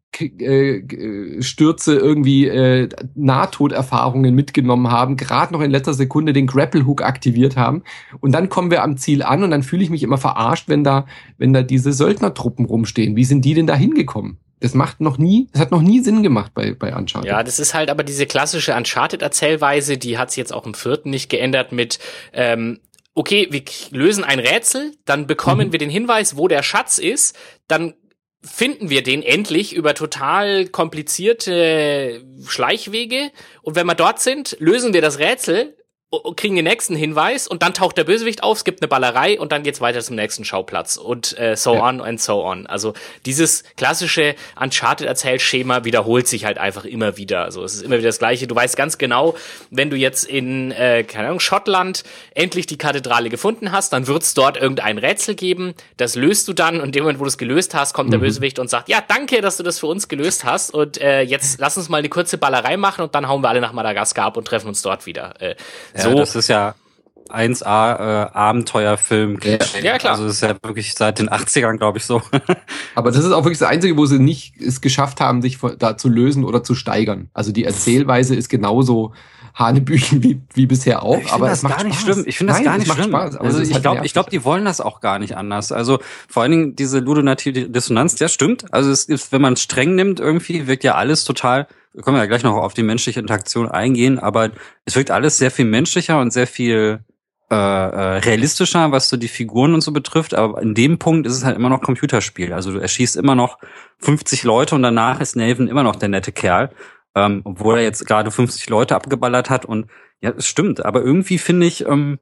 S2: Abstürze irgendwie äh, Nahtoderfahrungen mitgenommen haben, gerade noch in letzter Sekunde den Grapple-Hook aktiviert haben und dann kommen wir am Ziel an und dann fühle ich mich immer verarscht, wenn da, wenn da diese Söldnertruppen rumstehen. Wie sind die denn da hingekommen? Das macht noch nie, das hat noch nie Sinn gemacht bei, bei Uncharted.
S1: Ja, das ist halt aber diese klassische Uncharted-Erzählweise, die hat sich jetzt auch im vierten nicht geändert mit, ähm, okay, wir lösen ein Rätsel, dann bekommen mhm. wir den Hinweis, wo der Schatz ist, dann finden wir den endlich über total komplizierte Schleichwege und wenn wir dort sind, lösen wir das Rätsel, kriegen den nächsten Hinweis und dann taucht der Bösewicht auf, es gibt eine Ballerei und dann geht's weiter zum nächsten Schauplatz und äh, so ja. on and so on. Also dieses klassische Uncharted-Erzählschema wiederholt sich halt einfach immer wieder. Also es ist immer wieder das Gleiche. Du weißt ganz genau, wenn du jetzt in, äh, keine Ahnung, Schottland endlich die Kathedrale gefunden hast, dann wird's dort irgendein Rätsel geben. Das löst du dann und in dem Moment, wo du es gelöst hast, kommt mhm. der Bösewicht und sagt, ja, danke, dass du das für uns gelöst hast und äh, jetzt lass uns mal eine kurze Ballerei machen und dann hauen wir alle nach Madagaskar ab und treffen uns dort wieder. Äh,
S3: So. Ja, das ist ja eins A äh, Abenteuerfilm.
S1: Ja, ja, klar.
S3: Also das ist ja wirklich seit den achtzigern, glaube ich, so.
S2: Aber das ist auch wirklich das Einzige, wo sie nicht es geschafft haben, sich da zu lösen oder zu steigern. Also die Erzählweise ist genauso Hanebüchen wie, wie bisher auch.
S3: Ich
S2: aber
S3: das
S2: es macht
S3: gar nicht
S2: Spaß.
S3: schlimm. Ich finde das
S2: Nein,
S3: gar nicht
S2: macht
S3: schlimm.
S2: Spaß, aber
S3: also
S2: es ist
S3: ich
S2: halt
S3: glaube,
S2: nervig.
S3: ich glaube, die wollen das auch gar nicht anders. Also vor allen Dingen diese ludonative Dissonanz, ja stimmt. Also es ist, wenn man es streng nimmt, irgendwie wirkt ja alles total. Wir können ja gleich noch auf die menschliche Interaktion eingehen, aber es wirkt alles sehr viel menschlicher und sehr viel äh, äh, realistischer, was so die Figuren und so betrifft. Aber in dem Punkt ist es halt immer noch Computerspiel. Also du erschießt immer noch fünfzig Leute und danach ist Nathan immer noch der nette Kerl, ähm, obwohl er jetzt gerade fünfzig Leute abgeballert hat. Und ja, es stimmt. Aber irgendwie finde ich, ähm,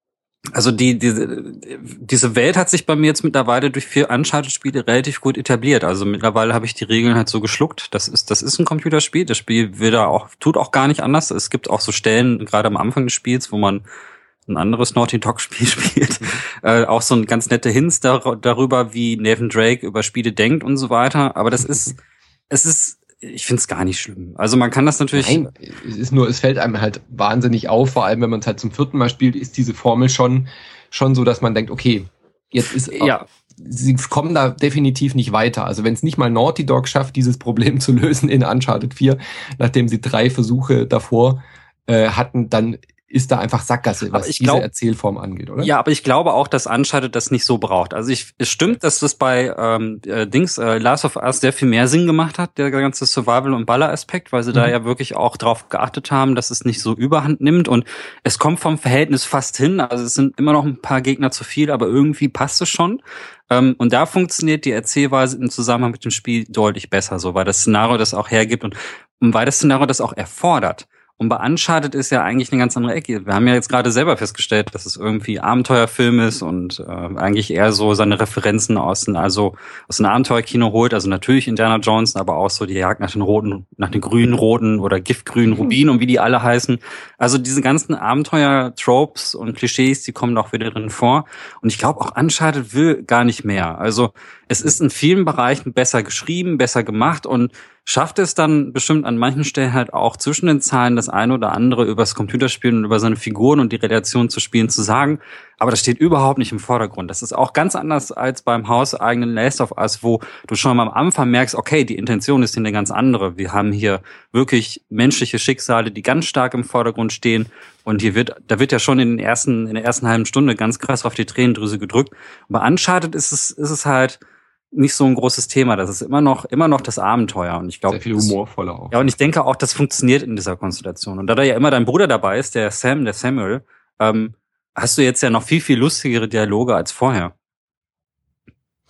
S3: also die, diese, diese Welt hat sich bei mir jetzt mittlerweile durch vier Uncharted-Spiele relativ gut etabliert. Also mittlerweile habe ich die Regeln halt so geschluckt. Das ist, das ist ein Computerspiel. Das Spiel will da auch, tut auch gar nicht anders. Es gibt auch so Stellen, gerade am Anfang des Spiels, wo man ein anderes Naughty Dog-Spiel spielt. Mhm. Äh, auch so ein ganz nette Hints dar- darüber, wie Nathan Drake über Spiele denkt und so weiter. Aber das ist, es ist, ich finde es gar nicht schlimm. Also man kann das natürlich.
S2: Nein, es ist nur, es fällt einem halt wahnsinnig auf, vor allem wenn man es halt zum vierten Mal spielt, ist diese Formel schon, schon so, dass man denkt, okay, jetzt ist,
S3: ja.
S2: sie kommen da definitiv nicht weiter. Also wenn es nicht mal Naughty Dog schafft, dieses Problem zu lösen in Uncharted vier, nachdem sie drei Versuche davor äh, hatten, dann ist da einfach Sackgasse, was
S3: ich glaub,
S2: diese Erzählform angeht, oder?
S3: Ja, aber ich glaube auch, dass Uncharted das nicht so braucht. Also ich, es stimmt, dass das bei ähm, äh, Dings äh, Last of Us sehr viel mehr Sinn gemacht hat, der ganze Survival- und Baller-Aspekt, weil sie mhm. da ja wirklich auch drauf geachtet haben, dass es nicht so Überhand nimmt und es kommt vom Verhältnis fast hin. Also es sind immer noch ein paar Gegner zu viel, aber irgendwie passt es schon. Ähm, und da funktioniert die Erzählweise im Zusammenhang mit dem Spiel deutlich besser, so weil das Szenario das auch hergibt und, und weil das Szenario das auch erfordert. Und bei Uncharted ist ja eigentlich eine ganz andere Ecke. Wir haben ja jetzt gerade selber festgestellt, dass es irgendwie Abenteuerfilm ist und äh, eigentlich eher so seine Referenzen aus den, also aus dem Abenteuerkino holt. Also natürlich Indiana Jones, aber auch so die Jagd nach den roten, nach den grünen roten oder giftgrünen Rubinen und wie die alle heißen. Also diese ganzen Abenteuer-Tropes und Klischees, die kommen auch wieder drin vor. Und ich glaube auch Uncharted will gar nicht mehr. Also es ist in vielen Bereichen besser geschrieben, besser gemacht und schafft es dann bestimmt an manchen Stellen halt auch zwischen den Zeilen das eine oder andere über das Computerspielen und über seine Figuren und die Relation zu Spielen zu sagen. Aber das steht überhaupt nicht im Vordergrund. Das ist auch ganz anders als beim hauseigenen Last of Us, wo du schon mal am Anfang merkst, okay, die Intention ist hier eine ganz andere. Wir haben hier wirklich menschliche Schicksale, die ganz stark im Vordergrund stehen. Und hier wird, da wird ja schon in den ersten, in der ersten halben Stunde ganz krass auf die Tränendrüse gedrückt. Und bei Uncharted ist es, ist es halt nicht so ein großes Thema. Das ist immer noch, immer noch das Abenteuer. Und ich glaube,
S2: sehr viel humorvoller auch.
S3: Ja, und ich denke auch, das funktioniert in dieser Konstellation. Und da da ja immer dein Bruder dabei ist, der Sam, der Samuel, ähm, hast du jetzt ja noch viel, viel lustigere Dialoge als vorher.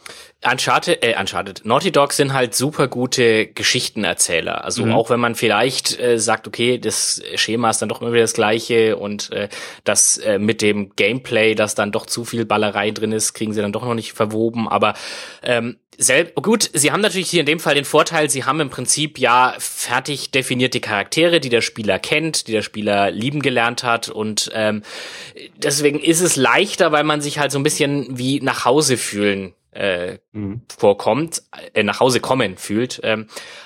S1: Uncharted, äh, Uncharted, Naughty Dog sind halt super gute Geschichtenerzähler. Also mhm. auch wenn man vielleicht äh, sagt, okay, das Schema ist dann doch immer wieder das gleiche und äh, das äh, mit dem Gameplay, dass dann doch zu viel Ballerei drin ist, kriegen sie dann doch noch nicht verwoben. Aber ähm, Sel- gut, sie haben natürlich hier in dem Fall den Vorteil, sie haben im Prinzip ja fertig definierte Charaktere, die der Spieler kennt, die der Spieler lieben gelernt hat und ähm, deswegen ist es leichter, weil man sich halt so ein bisschen wie nach Hause fühlen äh, mhm. vorkommt, äh, nach Hause kommen fühlt. Ähm,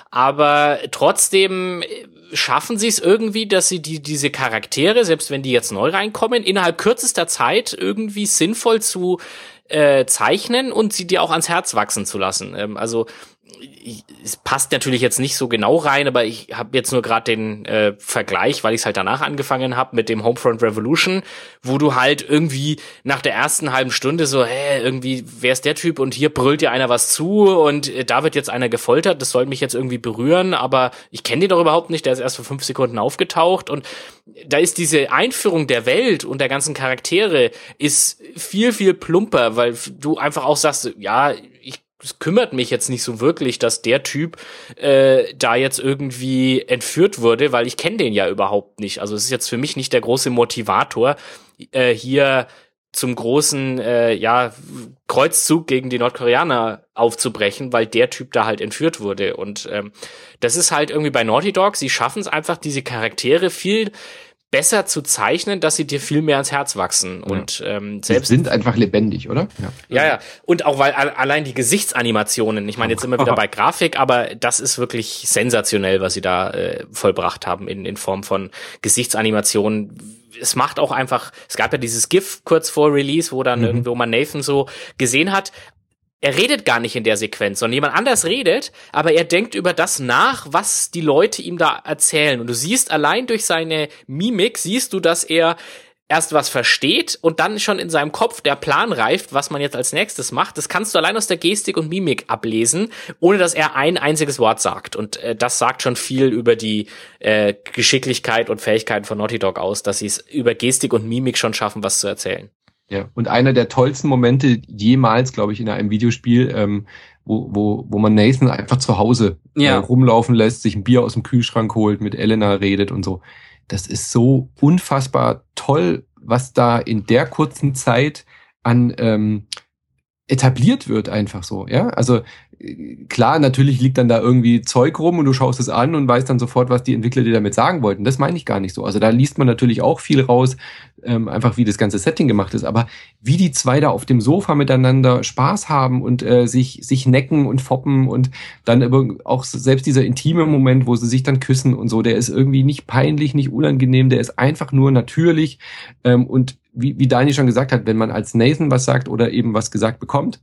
S1: aber trotzdem schaffen sie es irgendwie, dass sie die diese Charaktere, selbst wenn die jetzt neu reinkommen, innerhalb kürzester Zeit irgendwie sinnvoll zu Äh, zeichnen und sie dir auch ans Herz wachsen zu lassen. Ähm, also ich, es passt natürlich jetzt nicht so genau rein, aber ich habe jetzt nur gerade den äh, Vergleich, weil ich es halt danach angefangen habe mit dem Homefront Revolution, wo du halt irgendwie nach der ersten halben Stunde so, hä, irgendwie, wer ist der Typ und hier brüllt dir einer was zu und äh, da wird jetzt einer gefoltert, das soll mich jetzt irgendwie berühren, aber ich kenne den doch überhaupt nicht, der ist erst vor fünf Sekunden aufgetaucht und da ist diese Einführung der Welt und der ganzen Charaktere ist viel, viel plumper, weil du einfach auch sagst, ja, ich es kümmert mich jetzt nicht so wirklich, dass der Typ äh, da jetzt irgendwie entführt wurde, weil ich kenne den ja überhaupt nicht. Also es ist jetzt für mich nicht der große Motivator, äh, hier zum großen äh, ja Kreuzzug gegen die Nordkoreaner aufzubrechen, weil der Typ da halt entführt wurde. Und ähm, das ist halt irgendwie bei Naughty Dog, sie schaffen es einfach, diese Charaktere viel besser zu zeichnen, dass sie dir viel mehr ans Herz wachsen. Ja. Und ähm, selbst
S2: die sind einfach lebendig, oder?
S1: Ja, ja. ja. Und auch weil allein die Gesichtsanimationen, ich meine, jetzt sind wir wieder bei Grafik, aber das ist wirklich sensationell, was sie da äh, vollbracht haben in, in Form von Gesichtsanimationen. Es macht auch einfach, es gab ja dieses GIF kurz vor Release, wo dann mhm. irgendwo man Nathan so gesehen hat. Er redet gar nicht in der Sequenz, sondern jemand anders redet, aber er denkt über das nach, was die Leute ihm da erzählen. Und du siehst allein durch seine Mimik, siehst du, dass er erst was versteht und dann schon in seinem Kopf der Plan reift, was man jetzt als nächstes macht. Das kannst du allein aus der Gestik und Mimik ablesen, ohne dass er ein einziges Wort sagt. Und äh, das sagt schon viel über die äh, Geschicklichkeit und Fähigkeiten von Naughty Dog aus, dass sie es über Gestik und Mimik schon schaffen, was zu erzählen.
S2: Ja, und einer der tollsten Momente jemals, glaube ich, in einem Videospiel, ähm, wo, wo, wo man Nathan einfach zu Hause ja. äh, rumlaufen lässt, sich ein Bier aus dem Kühlschrank holt, mit Elena redet und so. Das ist so unfassbar toll, was da in der kurzen Zeit an ähm, etabliert wird einfach so, ja. Also klar, natürlich liegt dann da irgendwie Zeug rum und du schaust es an und weißt dann sofort, was die Entwickler dir damit sagen wollten. Das meine ich gar nicht so. Also da liest man natürlich auch viel raus, ähm, einfach wie das ganze Setting gemacht ist. Aber wie die zwei da auf dem Sofa miteinander Spaß haben und äh, sich sich necken und foppen und dann aber auch selbst dieser intime Moment, wo sie sich dann küssen und so, der ist irgendwie nicht peinlich, nicht unangenehm, der ist einfach nur natürlich. Ähm, und wie, wie Dani schon gesagt hat, wenn man als Nathan was sagt oder eben was gesagt bekommt,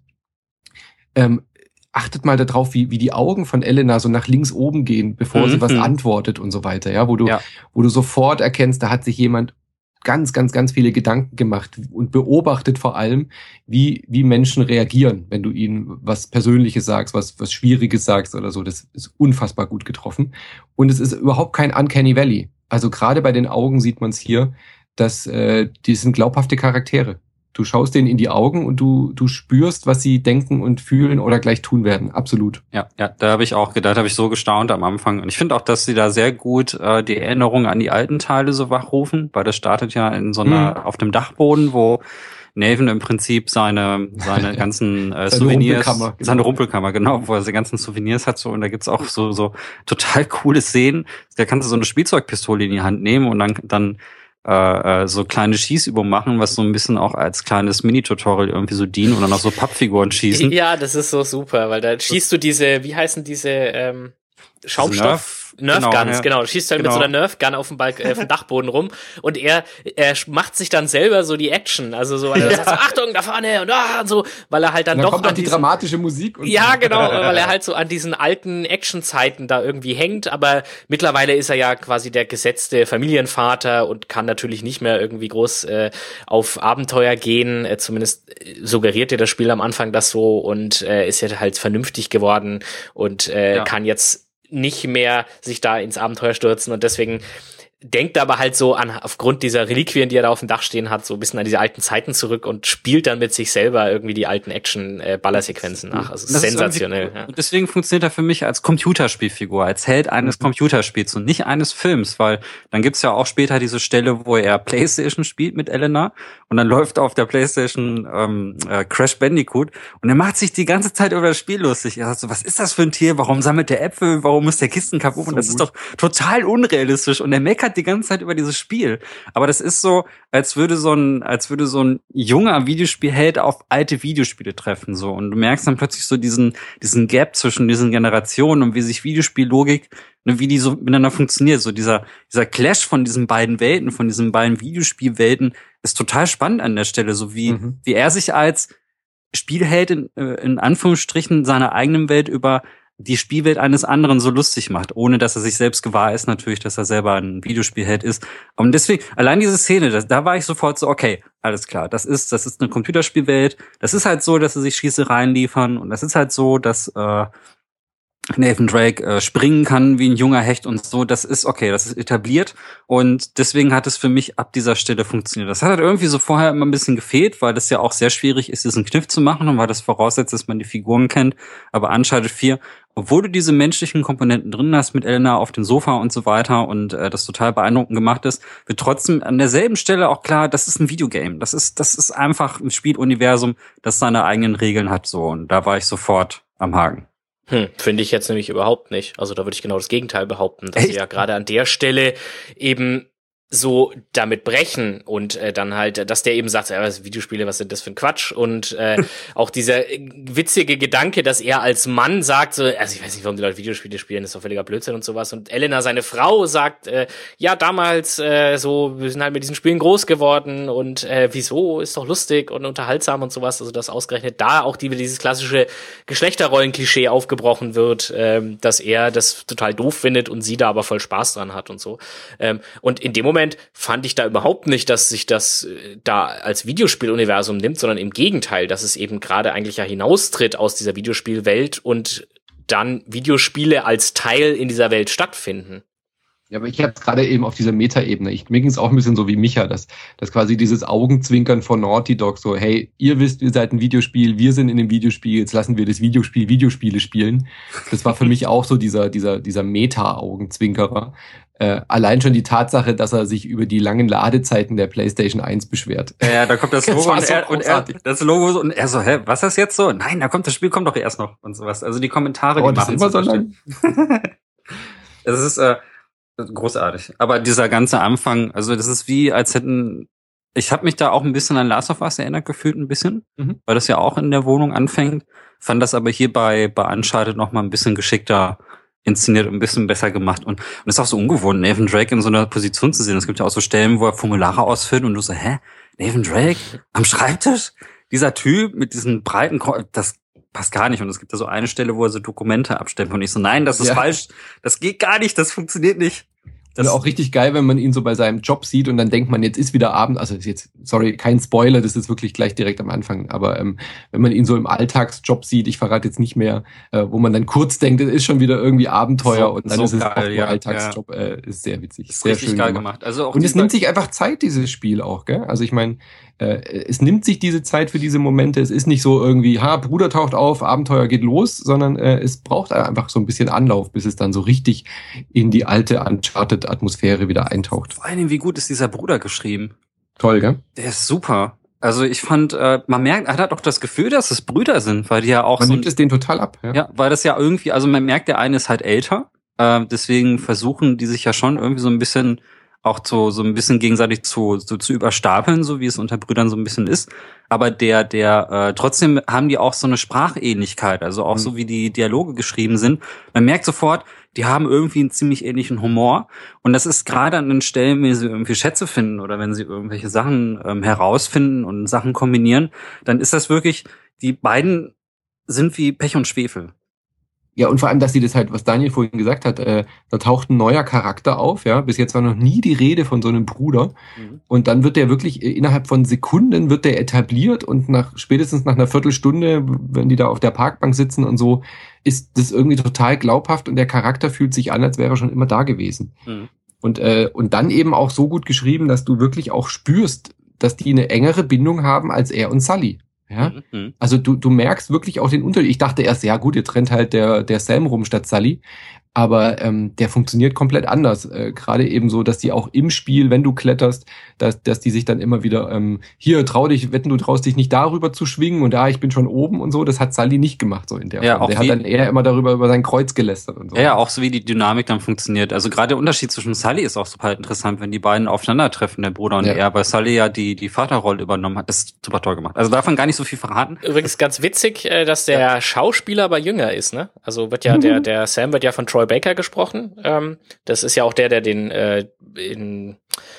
S2: ähm, achtet mal darauf, wie, wie die Augen von Elena so nach links oben gehen, bevor mhm. sie was antwortet und so weiter, ja, wo du, ja. wo du sofort erkennst, da hat sich jemand ganz, ganz, ganz viele Gedanken gemacht und beobachtet vor allem, wie, wie Menschen reagieren, wenn du ihnen was Persönliches sagst, was, was Schwieriges sagst oder so. Das ist unfassbar gut getroffen. Und es ist überhaupt kein Uncanny Valley. Also gerade bei den Augen sieht man es hier, dass, äh, die sind glaubhafte Charaktere. Du schaust denen in die Augen und du du spürst, was sie denken und fühlen oder gleich tun werden. Absolut.
S3: Ja, ja, da habe ich auch gedacht, habe ich so gestaunt am Anfang. Und ich finde auch, dass sie da sehr gut äh, die Erinnerungen an die alten Teile so wachrufen, weil das startet ja in so einer mhm. auf dem Dachboden, wo Nathan im Prinzip seine seine ganzen äh, seine Souvenirs, Rumpelkammer, genau. seine Rumpelkammer, genau, wo er seine ganzen Souvenirs hat so und da gibt's auch so so total coole Szenen. Da kannst du so eine Spielzeugpistole in die Hand nehmen und dann dann Äh, so kleine Schießübungen machen, was so ein bisschen auch als kleines Mini-Tutorial irgendwie so dienen und dann auch so Pappfiguren schießen.
S1: Ja, das ist so super, weil da schießt du diese, wie heißen diese ähm, Schaumstoff... Nerf Guns, genau, ja. genau. Du schießt halt genau. mit so einer Nerf Gun auf dem, Balk äh, auf dem Dachboden rum und er, er macht sich dann selber so die Action, also so, weil er sagt so, Achtung, da vorne und da und so, weil er halt dann,
S2: dann
S1: doch
S2: kommt
S1: an
S2: die
S1: diesen,
S2: dramatische Musik. Und
S1: ja, genau, weil er halt so an diesen alten Actionzeiten da irgendwie hängt, aber mittlerweile ist er ja quasi der gesetzte Familienvater und kann natürlich nicht mehr irgendwie groß äh, auf Abenteuer gehen, äh, zumindest suggeriert dir das Spiel am Anfang das so und äh, ist ja halt vernünftig geworden und äh, ja. kann jetzt nicht mehr sich da ins Abenteuer stürzen und deswegen denkt aber halt so an, aufgrund dieser Reliquien, die er da auf dem Dach stehen hat, so ein bisschen an diese alten Zeiten zurück und spielt dann mit sich selber irgendwie die alten Action-Ballersequenzen nach. Also
S3: das
S1: sensationell.
S3: Ist
S1: ja.
S3: Und deswegen funktioniert er für mich als Computerspielfigur, als Held eines mhm. Computerspiels und nicht eines Films, weil dann gibt's ja auch später diese Stelle, wo er PlayStation spielt mit Elena und dann läuft auf der PlayStation ähm, äh, Crash Bandicoot und er macht sich die ganze Zeit über das Spiel lustig. Er sagt so, was ist das für ein Tier? Warum sammelt der Äpfel? Warum ist der Kisten kaputt? So und das gut. ist doch total unrealistisch und er meckert die ganze Zeit über dieses Spiel. Aber das ist so, als würde so ein, als würde so ein junger Videospielheld auf alte Videospiele treffen, so. Und du merkst dann plötzlich so diesen, diesen Gap zwischen diesen Generationen und wie sich Videospiellogik, ne, wie die so miteinander funktioniert. So dieser, dieser Clash von diesen beiden Welten, von diesen beiden Videospielwelten ist total spannend an der Stelle. So wie, mhm. wie er sich als Spielheld in, in Anführungsstrichen seiner eigenen Welt über die Spielwelt eines anderen so lustig macht, ohne dass er sich selbst gewahr ist, natürlich, dass er selber ein Videospielheld ist. Und deswegen, allein diese Szene, das, da war ich sofort so, okay, alles klar, das ist, das ist eine Computerspielwelt, das ist halt so, dass sie sich Schießereien liefern und das ist halt so, dass äh, Nathan Drake äh, springen kann wie ein junger Hecht und so, das ist okay, das ist etabliert und deswegen hat es für mich ab dieser Stelle funktioniert. Das hat halt irgendwie so vorher immer ein bisschen gefehlt, weil das ja auch sehr schwierig ist, diesen Kniff zu machen und weil das voraussetzt, dass man die Figuren kennt, aber Uncharted vier, obwohl du diese menschlichen Komponenten drin hast mit Elena auf dem Sofa und so weiter und äh, das total beeindruckend gemacht ist, wird trotzdem an derselben Stelle auch klar, das ist ein Videogame, das ist das ist einfach ein Spieluniversum, das seine eigenen Regeln hat so und da war ich sofort am Haken.
S1: Hm, finde ich jetzt nämlich überhaupt nicht. Also da würde ich genau das Gegenteil behaupten, dass sie ja gerade an der Stelle eben so damit brechen und äh, dann halt, dass der eben sagt, ja, was Videospiele, was sind das für ein Quatsch und äh, auch dieser witzige Gedanke, dass er als Mann sagt, so, also ich weiß nicht, warum die Leute Videospiele spielen, das ist doch völliger Blödsinn und sowas und Elena, seine Frau, sagt, äh, ja, damals äh, so, wir sind halt mit diesen Spielen groß geworden und äh, wieso, ist doch lustig und unterhaltsam und sowas, also dass ausgerechnet da auch die, dieses klassische Geschlechterrollen-Klischee aufgebrochen wird, ähm, dass er das total doof findet und sie da aber voll Spaß dran hat und so. Ähm, und in dem Moment fand ich da überhaupt nicht, dass sich das äh, da als Videospieluniversum nimmt, sondern im Gegenteil, dass es eben gerade eigentlich ja hinaustritt aus dieser Videospielwelt und dann Videospiele als Teil in dieser Welt stattfinden.
S2: Ja, aber ich habe es gerade eben auf dieser Metaebene. Ich, mir ging es auch ein bisschen so wie Micha, dass, dass quasi dieses Augenzwinkern von Naughty Dog so, hey, ihr wisst, ihr seid ein Videospiel, wir sind in dem Videospiel, jetzt lassen wir das Videospiel Videospiele spielen. Das war für mich auch so dieser, dieser, dieser Meta-Augenzwinkerer. Äh, allein schon die Tatsache, dass er sich über die langen Ladezeiten der PlayStation eins beschwert.
S3: Ja, da kommt das Logo das und, so er, und er, das Logo und er so, hä, was ist das jetzt so? Nein, da kommt das Spiel, kommt doch erst noch und sowas. Also die Kommentare,
S2: oh,
S3: die
S2: das
S3: machen
S2: ist immer so lang.
S3: Es ist äh, großartig. Aber dieser ganze Anfang, also das ist wie, als hätten, ich habe mich da auch ein bisschen an Last of Us erinnert gefühlt, ein bisschen, mhm. weil das ja auch in der Wohnung anfängt. Fand das aber hier bei, bei Uncharted noch mal ein bisschen geschickter inszeniert und ein bisschen besser gemacht. Und, und das ist auch so ungewohnt, Nathan Drake in so einer Position zu sehen. Es gibt ja auch so Stellen, wo er Formulare ausfüllt und du so, hä? Nathan Drake? Am Schreibtisch? Dieser Typ mit diesen breiten, Ko- das passt gar nicht. Und es gibt da so eine Stelle, wo er so Dokumente abstempelt. Und ich so, nein, das ist ja. falsch. Das geht gar nicht. Das funktioniert nicht.
S2: Das ist auch richtig geil, wenn man ihn so bei seinem Job sieht und dann denkt man, jetzt ist wieder Abend, also ist jetzt, sorry, kein Spoiler, das ist wirklich gleich direkt am Anfang, aber ähm, wenn man ihn so im Alltagsjob sieht, ich verrate jetzt nicht mehr, äh, wo man dann kurz denkt, es ist schon wieder irgendwie Abenteuer so, und dann so ist es geil, auch
S3: ja,
S2: Alltagsjob, ja. Äh, ist sehr witzig.
S3: Ist
S2: sehr
S3: richtig
S2: schön
S3: geil
S2: gemacht.
S3: gemacht. Also auch
S2: und es nimmt sich einfach Zeit, dieses Spiel auch, gell? Also ich meine, äh, es nimmt sich diese Zeit für diese Momente, es ist nicht so irgendwie, ha, Bruder taucht auf, Abenteuer geht los, sondern äh, es braucht einfach so ein bisschen Anlauf, bis es dann so richtig in die alte Uncharted-Atmosphäre wieder eintaucht.
S3: Vor allem, wie gut ist dieser Bruder geschrieben?
S2: Toll, gell?
S3: Der ist super. Also ich fand, äh, man merkt, man hat auch das Gefühl, dass es Brüder sind, weil die ja auch
S2: man
S3: so...
S2: nimmt es denen total ab. Ja.
S3: ja, weil das ja irgendwie, also man merkt, der eine ist halt älter, äh, deswegen versuchen die sich ja schon irgendwie so ein bisschen auch zu, so ein bisschen gegenseitig zu, so zu überstapeln, so wie es unter Brüdern so ein bisschen ist. Aber der, der, äh, trotzdem haben die auch so eine Sprachähnlichkeit, also auch mhm. so wie die Dialoge geschrieben sind. Man merkt sofort, die haben irgendwie einen ziemlich ähnlichen Humor. Und das ist gerade an den Stellen, wenn sie irgendwie Schätze finden oder wenn sie irgendwelche Sachen ähm, herausfinden und Sachen kombinieren, dann ist das wirklich, die beiden sind wie Pech und Schwefel.
S2: Ja, und vor allem, dass sie das halt, was Daniel vorhin gesagt hat, äh, da taucht ein neuer Charakter auf, ja. Bis jetzt war noch nie die Rede von so einem Bruder. Mhm. Und dann wird der wirklich, äh, innerhalb von Sekunden wird der etabliert und nach, spätestens nach einer Viertelstunde, wenn die da auf der Parkbank sitzen und so, ist das irgendwie total glaubhaft und der Charakter fühlt sich an, als wäre er schon immer da gewesen. Mhm. Und, äh, und dann eben auch so gut geschrieben, dass du wirklich auch spürst, dass die eine engere Bindung haben als er und Sully. Ja? Mhm. Also du, du merkst wirklich auch den Unterschied. Ich dachte erst, ja gut, ihr trennt halt der, der Sam rum statt Sully. Aber ähm, der funktioniert komplett anders. Äh, Gerade eben so, dass die auch im Spiel, wenn du kletterst, dass, dass die sich dann immer wieder, ähm, hier, trau dich, wetten, du traust dich nicht darüber zu schwingen und da, ah, ich bin schon oben und so. Das hat Sully nicht gemacht, so in der
S3: ja,
S2: Form.
S3: Auch
S2: der hat dann eher immer darüber über sein Kreuz gelästert und so.
S3: Ja, ja, auch so wie die Dynamik dann funktioniert. Also gerade der Unterschied zwischen Sully ist auch super interessant, wenn die beiden aufeinandertreffen, der Bruder und ja. er, weil Sully ja die, die Vaterrolle übernommen hat. Das ist super toll gemacht. Also davon gar nicht so viel verraten.
S1: Übrigens ganz witzig, dass der ja. Schauspieler aber jünger ist, ne? Also wird ja, der, der Sam wird ja von Troy Baker gesprochen. Ähm, das ist ja auch der, der den äh, in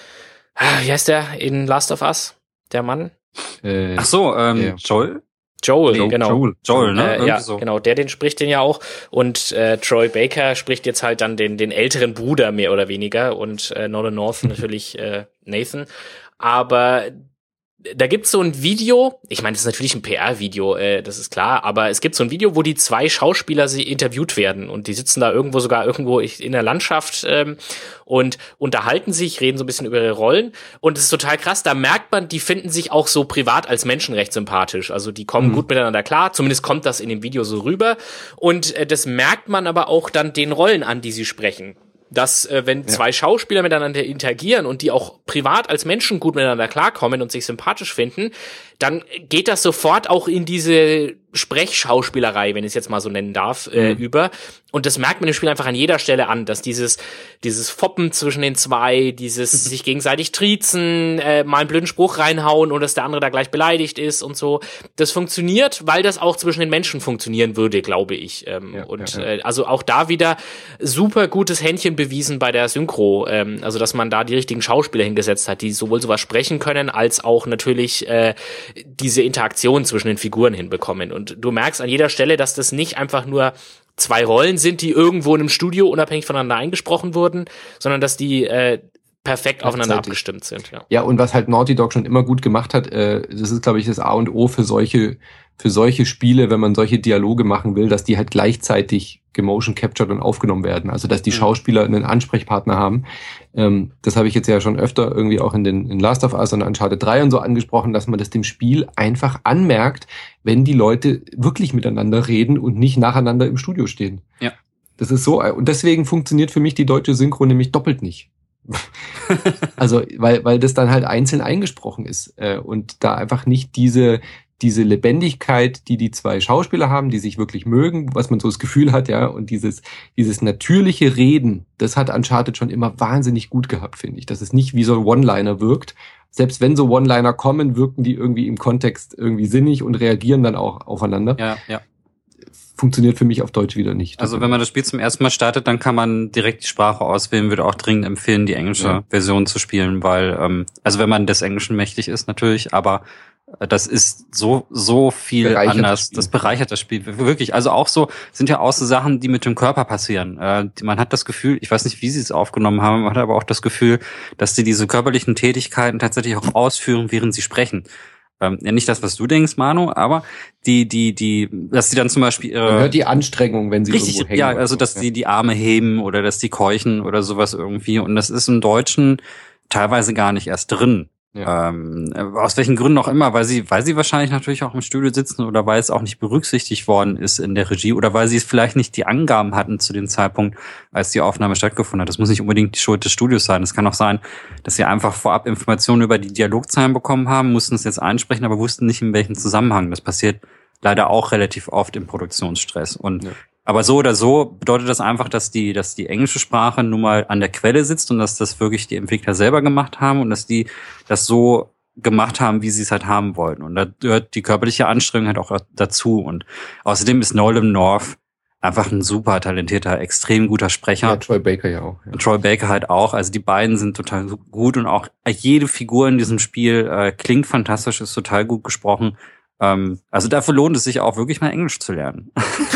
S1: wie heißt der in Last of Us? Der Mann?
S3: Äh, Ach so, ähm, ja. Joel?
S1: Joel, nee, genau.
S3: Joel, Joel ne?
S1: Äh, ja, so. Genau, der den spricht den ja auch. Und äh, Troy Baker spricht jetzt halt dann den den älteren Bruder mehr oder weniger und äh, Nolan North natürlich äh, Nathan. Aber da gibt's so ein Video, ich meine, das ist natürlich ein P R-Video, äh, das ist klar, aber es gibt so ein Video, wo die zwei Schauspieler sie interviewt werden und die sitzen da irgendwo sogar irgendwo in der Landschaft ähm, und unterhalten sich, reden so ein bisschen über ihre Rollen und es ist total krass, da merkt man, die finden sich auch so privat als Menschen recht sympathisch, also die kommen mhm. gut miteinander klar, zumindest kommt das in dem Video so rüber und äh, das merkt man aber auch dann den Rollen an, die sie sprechen. Dass, äh, wenn ja. zwei Schauspieler miteinander interagieren und die auch privat als Menschen gut miteinander klarkommen und sich sympathisch finden, dann geht das sofort auch in diese Sprechschauspielerei, wenn ich es jetzt mal so nennen darf, mhm. äh, über. Und das merkt man im Spiel einfach an jeder Stelle an, dass dieses dieses Foppen zwischen den zwei, dieses sich gegenseitig triezen, äh, mal einen blöden Spruch reinhauen und dass der andere da gleich beleidigt ist und so. Das funktioniert, weil das auch zwischen den Menschen funktionieren würde, glaube ich. Ähm, ja, und ja, ja. Äh, also auch da wieder super gutes Händchen bewiesen bei der Synchro. Ähm, also dass man da die richtigen Schauspieler hingesetzt hat, die sowohl sowas sprechen können, als auch natürlich äh, diese Interaktion zwischen den Figuren hinbekommen. Und du merkst an jeder Stelle, dass das nicht einfach nur zwei Rollen sind, die irgendwo in einem Studio unabhängig voneinander eingesprochen wurden, sondern dass die äh, perfekt aufeinander abgestimmt sind. Ja.
S2: ja, und was halt Naughty Dog schon immer gut gemacht hat, äh, das ist, glaube ich, das A und O für solche für solche Spiele, wenn man solche Dialoge machen will, dass die halt gleichzeitig gemotion captured und aufgenommen werden. Also, dass die mhm. Schauspieler einen Ansprechpartner haben. Ähm, das habe ich jetzt ja schon öfter irgendwie auch in den in Last of Us und Uncharted drei und so angesprochen, dass man das dem Spiel einfach anmerkt, wenn die Leute wirklich miteinander reden und nicht nacheinander im Studio stehen.
S3: Ja.
S2: Das ist so, und deswegen funktioniert für mich die deutsche Synchro nämlich doppelt nicht. Also, weil, weil das dann halt einzeln eingesprochen ist, äh, und da einfach nicht diese, diese Lebendigkeit, die die zwei Schauspieler haben, die sich wirklich mögen, was man so das Gefühl hat, ja, und dieses, dieses natürliche Reden, das hat Uncharted schon immer wahnsinnig gut gehabt, finde ich, dass es nicht wie so ein One-Liner wirkt. Selbst wenn so One-Liner kommen, wirken die irgendwie im Kontext irgendwie sinnig und reagieren dann auch aufeinander.
S3: Ja, ja.
S2: Funktioniert für mich auf Deutsch wieder nicht.
S3: Also wenn man das Spiel zum ersten Mal startet, dann kann man direkt die Sprache auswählen. Würde auch dringend empfehlen, die englische ja. Version zu spielen, weil, ähm, also wenn man des Englischen mächtig ist natürlich, aber das ist so so viel bereichert anders. Das, das bereichert das Spiel wirklich. Also auch so sind ja auch so Sachen, die mit dem Körper passieren. Äh, man hat das Gefühl, ich weiß nicht, wie sie es aufgenommen haben, man hat aber auch das Gefühl, dass sie diese körperlichen Tätigkeiten tatsächlich auch ausführen, während sie sprechen. Ähm, ja, nicht das, was du denkst, Manu, aber die, die, die, dass die dann zum Beispiel ihre,
S2: man hört die Anstrengung, wenn sie
S3: richtig,
S2: irgendwo hängen.
S3: Ja, also dass so. die die Arme heben oder dass die keuchen oder sowas irgendwie. Und das ist im Deutschen teilweise gar nicht erst drin. Ja. Ähm, aus welchen Gründen auch immer, weil sie, weil sie wahrscheinlich natürlich auch im Studio sitzen oder weil es auch nicht berücksichtigt worden ist in der Regie oder weil sie es vielleicht nicht die Angaben hatten zu dem Zeitpunkt, als die Aufnahme stattgefunden hat. Das muss nicht unbedingt die Schuld des Studios sein. Es kann auch sein, dass sie einfach vorab Informationen über die Dialogzeilen bekommen haben, mussten es jetzt einsprechen, aber wussten nicht, in welchem Zusammenhang. Das passiert leider auch relativ oft im Produktionsstress. Und ja. Aber so oder so bedeutet das einfach, dass die, dass die englische Sprache nun mal an der Quelle sitzt und dass das wirklich die Entwickler selber gemacht haben und dass die das so gemacht haben, wie sie es halt haben wollten. Und da gehört die körperliche Anstrengung halt auch dazu. Und außerdem ist Nolan North einfach ein super talentierter, extrem guter Sprecher.
S2: Ja, Troy Baker ja auch. Ja.
S3: Und Troy Baker halt auch. Also die beiden sind total gut und auch jede Figur in diesem Spiel äh, klingt fantastisch, ist total gut gesprochen. Also dafür lohnt es sich auch wirklich mal Englisch zu lernen.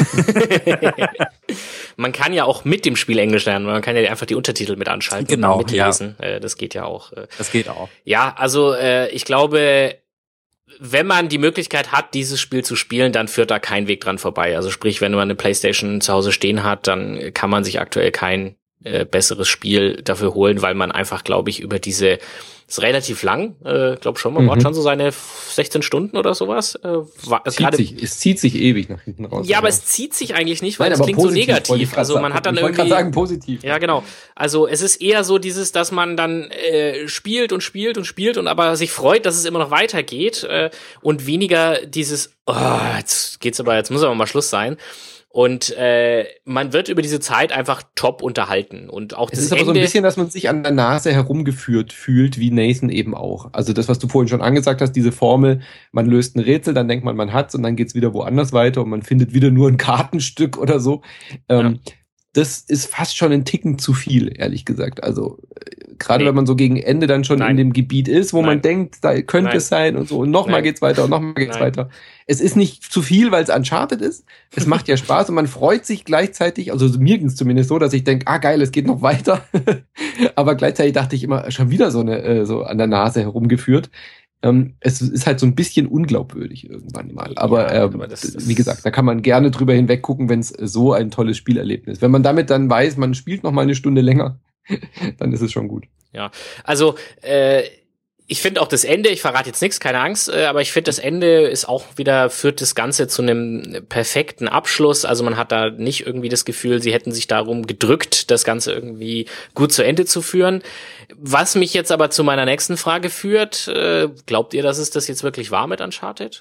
S1: Man kann ja auch mit dem Spiel Englisch lernen, man kann ja einfach die Untertitel mit anschalten
S3: genau,
S1: und mitlesen. Ja. Das geht ja auch.
S3: Das geht auch.
S1: Ja, also ich glaube, wenn man die Möglichkeit hat, dieses Spiel zu spielen, dann führt da kein Weg dran vorbei. Also sprich, wenn man eine PlayStation zu Hause stehen hat, dann kann man sich aktuell kein äh, besseres Spiel dafür holen, weil man einfach, glaube ich, über diese ist relativ lang, äh, glaube schon, man mhm. braucht schon so seine sechzehn Stunden oder sowas. Äh, war,
S2: es, zieht sich, es zieht sich ewig nach hinten raus.
S1: Ja, aber es zieht sich eigentlich nicht, weil
S2: Nein,
S1: es klingt
S2: positiv,
S1: so negativ. Also man hat dann
S2: ich
S1: irgendwie.
S2: Ich wollte gerade sagen, positiv.
S1: Ja, genau. Also es ist eher so dieses, dass man dann äh, spielt und spielt und spielt und aber sich freut, dass es immer noch weitergeht äh, und weniger dieses, oh, jetzt geht's aber, jetzt muss aber mal Schluss sein. Und äh, man wird über diese Zeit einfach top unterhalten. Und auch das
S2: Es ist aber
S1: Ende,
S2: so ein bisschen, dass man sich an der Nase herumgeführt fühlt, wie Nathan eben auch. Also das, was du vorhin schon angesagt hast, diese Formel, man löst ein Rätsel, dann denkt man, man hat's und dann geht's wieder woanders weiter und man findet wieder nur ein Kartenstück oder so. Ähm, ja. Das ist fast schon ein Ticken zu viel, ehrlich gesagt. Also äh, gerade nee. wenn man so gegen Ende dann schon Nein. in dem Gebiet ist, wo Nein. man denkt, da könnte Nein. es sein und so. Und nochmal geht's weiter und nochmal geht's Nein. weiter. Es ist nicht zu viel, weil es Uncharted ist. Es macht ja Spaß und man freut sich gleichzeitig, also mir ging es zumindest so, dass ich denke, ah geil, es geht noch weiter. Aber gleichzeitig dachte ich immer, schon wieder so eine äh, so an der Nase herumgeführt. Ähm, es ist halt so ein bisschen unglaubwürdig irgendwann mal. Aber, ja, ähm, aber das, das wie gesagt, da kann man gerne drüber hinweg gucken, wenn es so ein tolles Spielerlebnis ist. Wenn man damit dann weiß, man spielt noch mal eine Stunde länger, dann ist es schon gut.
S1: Ja, also äh, ich finde auch das Ende, ich verrate jetzt nichts, keine Angst, äh, aber ich finde das Ende ist auch wieder, führt das Ganze zu einem perfekten Abschluss. Also man hat da nicht irgendwie das Gefühl, sie hätten sich darum gedrückt, das Ganze irgendwie gut zu Ende zu führen. Was mich jetzt aber zu meiner nächsten Frage führt, äh, glaubt ihr, dass es das jetzt wirklich war mit Uncharted?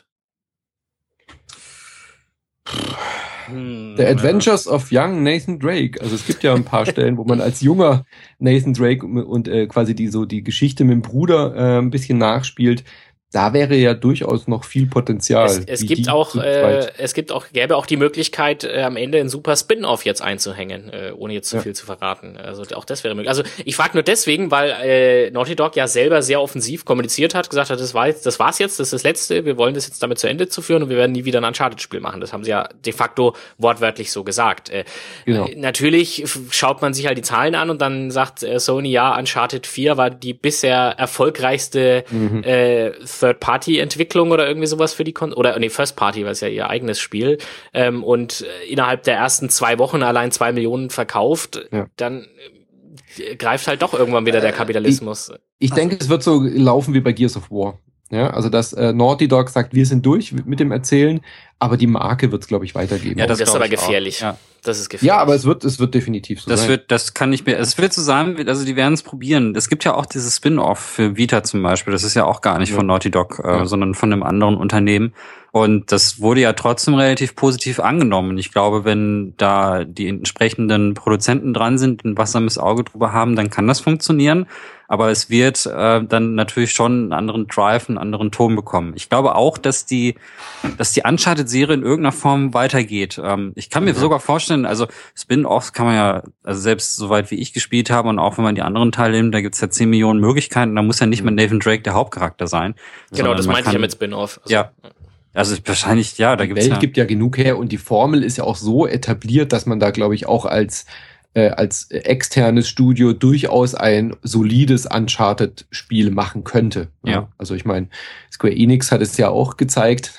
S2: The Adventures of Young Nathan Drake. Also es gibt ja ein paar Stellen, wo man als junger Nathan Drake und äh, quasi die so die Geschichte mit dem Bruder äh, ein bisschen nachspielt. Da wäre ja durchaus noch viel Potenzial.
S1: Es, es gibt auch, äh, es gibt auch, gäbe auch die Möglichkeit, äh, am Ende ein super Spin-off jetzt einzuhängen, äh, ohne jetzt zu ja. viel zu verraten. Also auch das wäre möglich. Also ich frage nur deswegen, weil äh, Naughty Dog ja selber sehr offensiv kommuniziert hat, gesagt hat, das war jetzt, das war's jetzt, das ist das Letzte, wir wollen das jetzt damit zu Ende zu führen und wir werden nie wieder ein Uncharted-Spiel machen. Das haben sie ja de facto wortwörtlich so gesagt. Äh, genau. äh, natürlich schaut man sich halt die Zahlen an und dann sagt äh, Sony, ja, Uncharted vier war die bisher erfolgreichste mhm. äh, Third-Party-Entwicklung oder irgendwie sowas für die Kon- oder nee, First-Party, weil es ja ihr eigenes Spiel ähm, und äh, innerhalb der ersten zwei Wochen allein zwei Millionen verkauft, ja. dann äh, greift halt doch irgendwann wieder der Kapitalismus.
S2: Ich, ich denke, es wird so laufen wie bei Gears of War. Ja, also dass äh, Naughty Dog sagt, wir sind durch mit dem Erzählen, aber die Marke wird es, glaube ich, weitergeben.
S1: Ja, das, das ist aber gefährlich. Ja. Das ist gefährlich.
S2: Ja, aber es wird, es wird definitiv so
S3: das
S2: sein.
S3: Wird, das kann ich mir, es wird so sein, also die werden es probieren. Es gibt ja auch dieses Spin-off für Vita zum Beispiel. Das ist ja auch gar nicht ja. von Naughty Dog, äh, ja. sondern von einem anderen Unternehmen. Und das wurde ja trotzdem relativ positiv angenommen. Ich glaube, wenn da die entsprechenden Produzenten dran sind, ein wachsames Auge drüber haben, dann kann das funktionieren. Aber es wird äh, dann natürlich schon einen anderen Drive, einen anderen Ton bekommen. Ich glaube auch, dass die, dass die Uncharted-Serie in irgendeiner Form weitergeht. Ähm, ich kann mir mhm. sogar vorstellen, also Spin-offs kann man ja, also selbst soweit wie ich gespielt habe und auch wenn man die anderen Teile nimmt, da gibt's ja zehn Millionen Möglichkeiten. Da muss ja nicht mhm. mit Nathan Drake der Hauptcharakter sein.
S1: Genau, das meinte ich ja mit Spin-off.
S3: Also, ja. Also wahrscheinlich, ja, da
S2: die
S3: gibt's
S2: Welt
S3: ja.
S2: gibt ja genug her und die Formel ist ja auch so etabliert, dass man da, glaube ich, auch als äh, als externes Studio durchaus ein solides Uncharted-Spiel machen könnte. Ja. Ja. Also ich meine, Square Enix hat es ja auch gezeigt,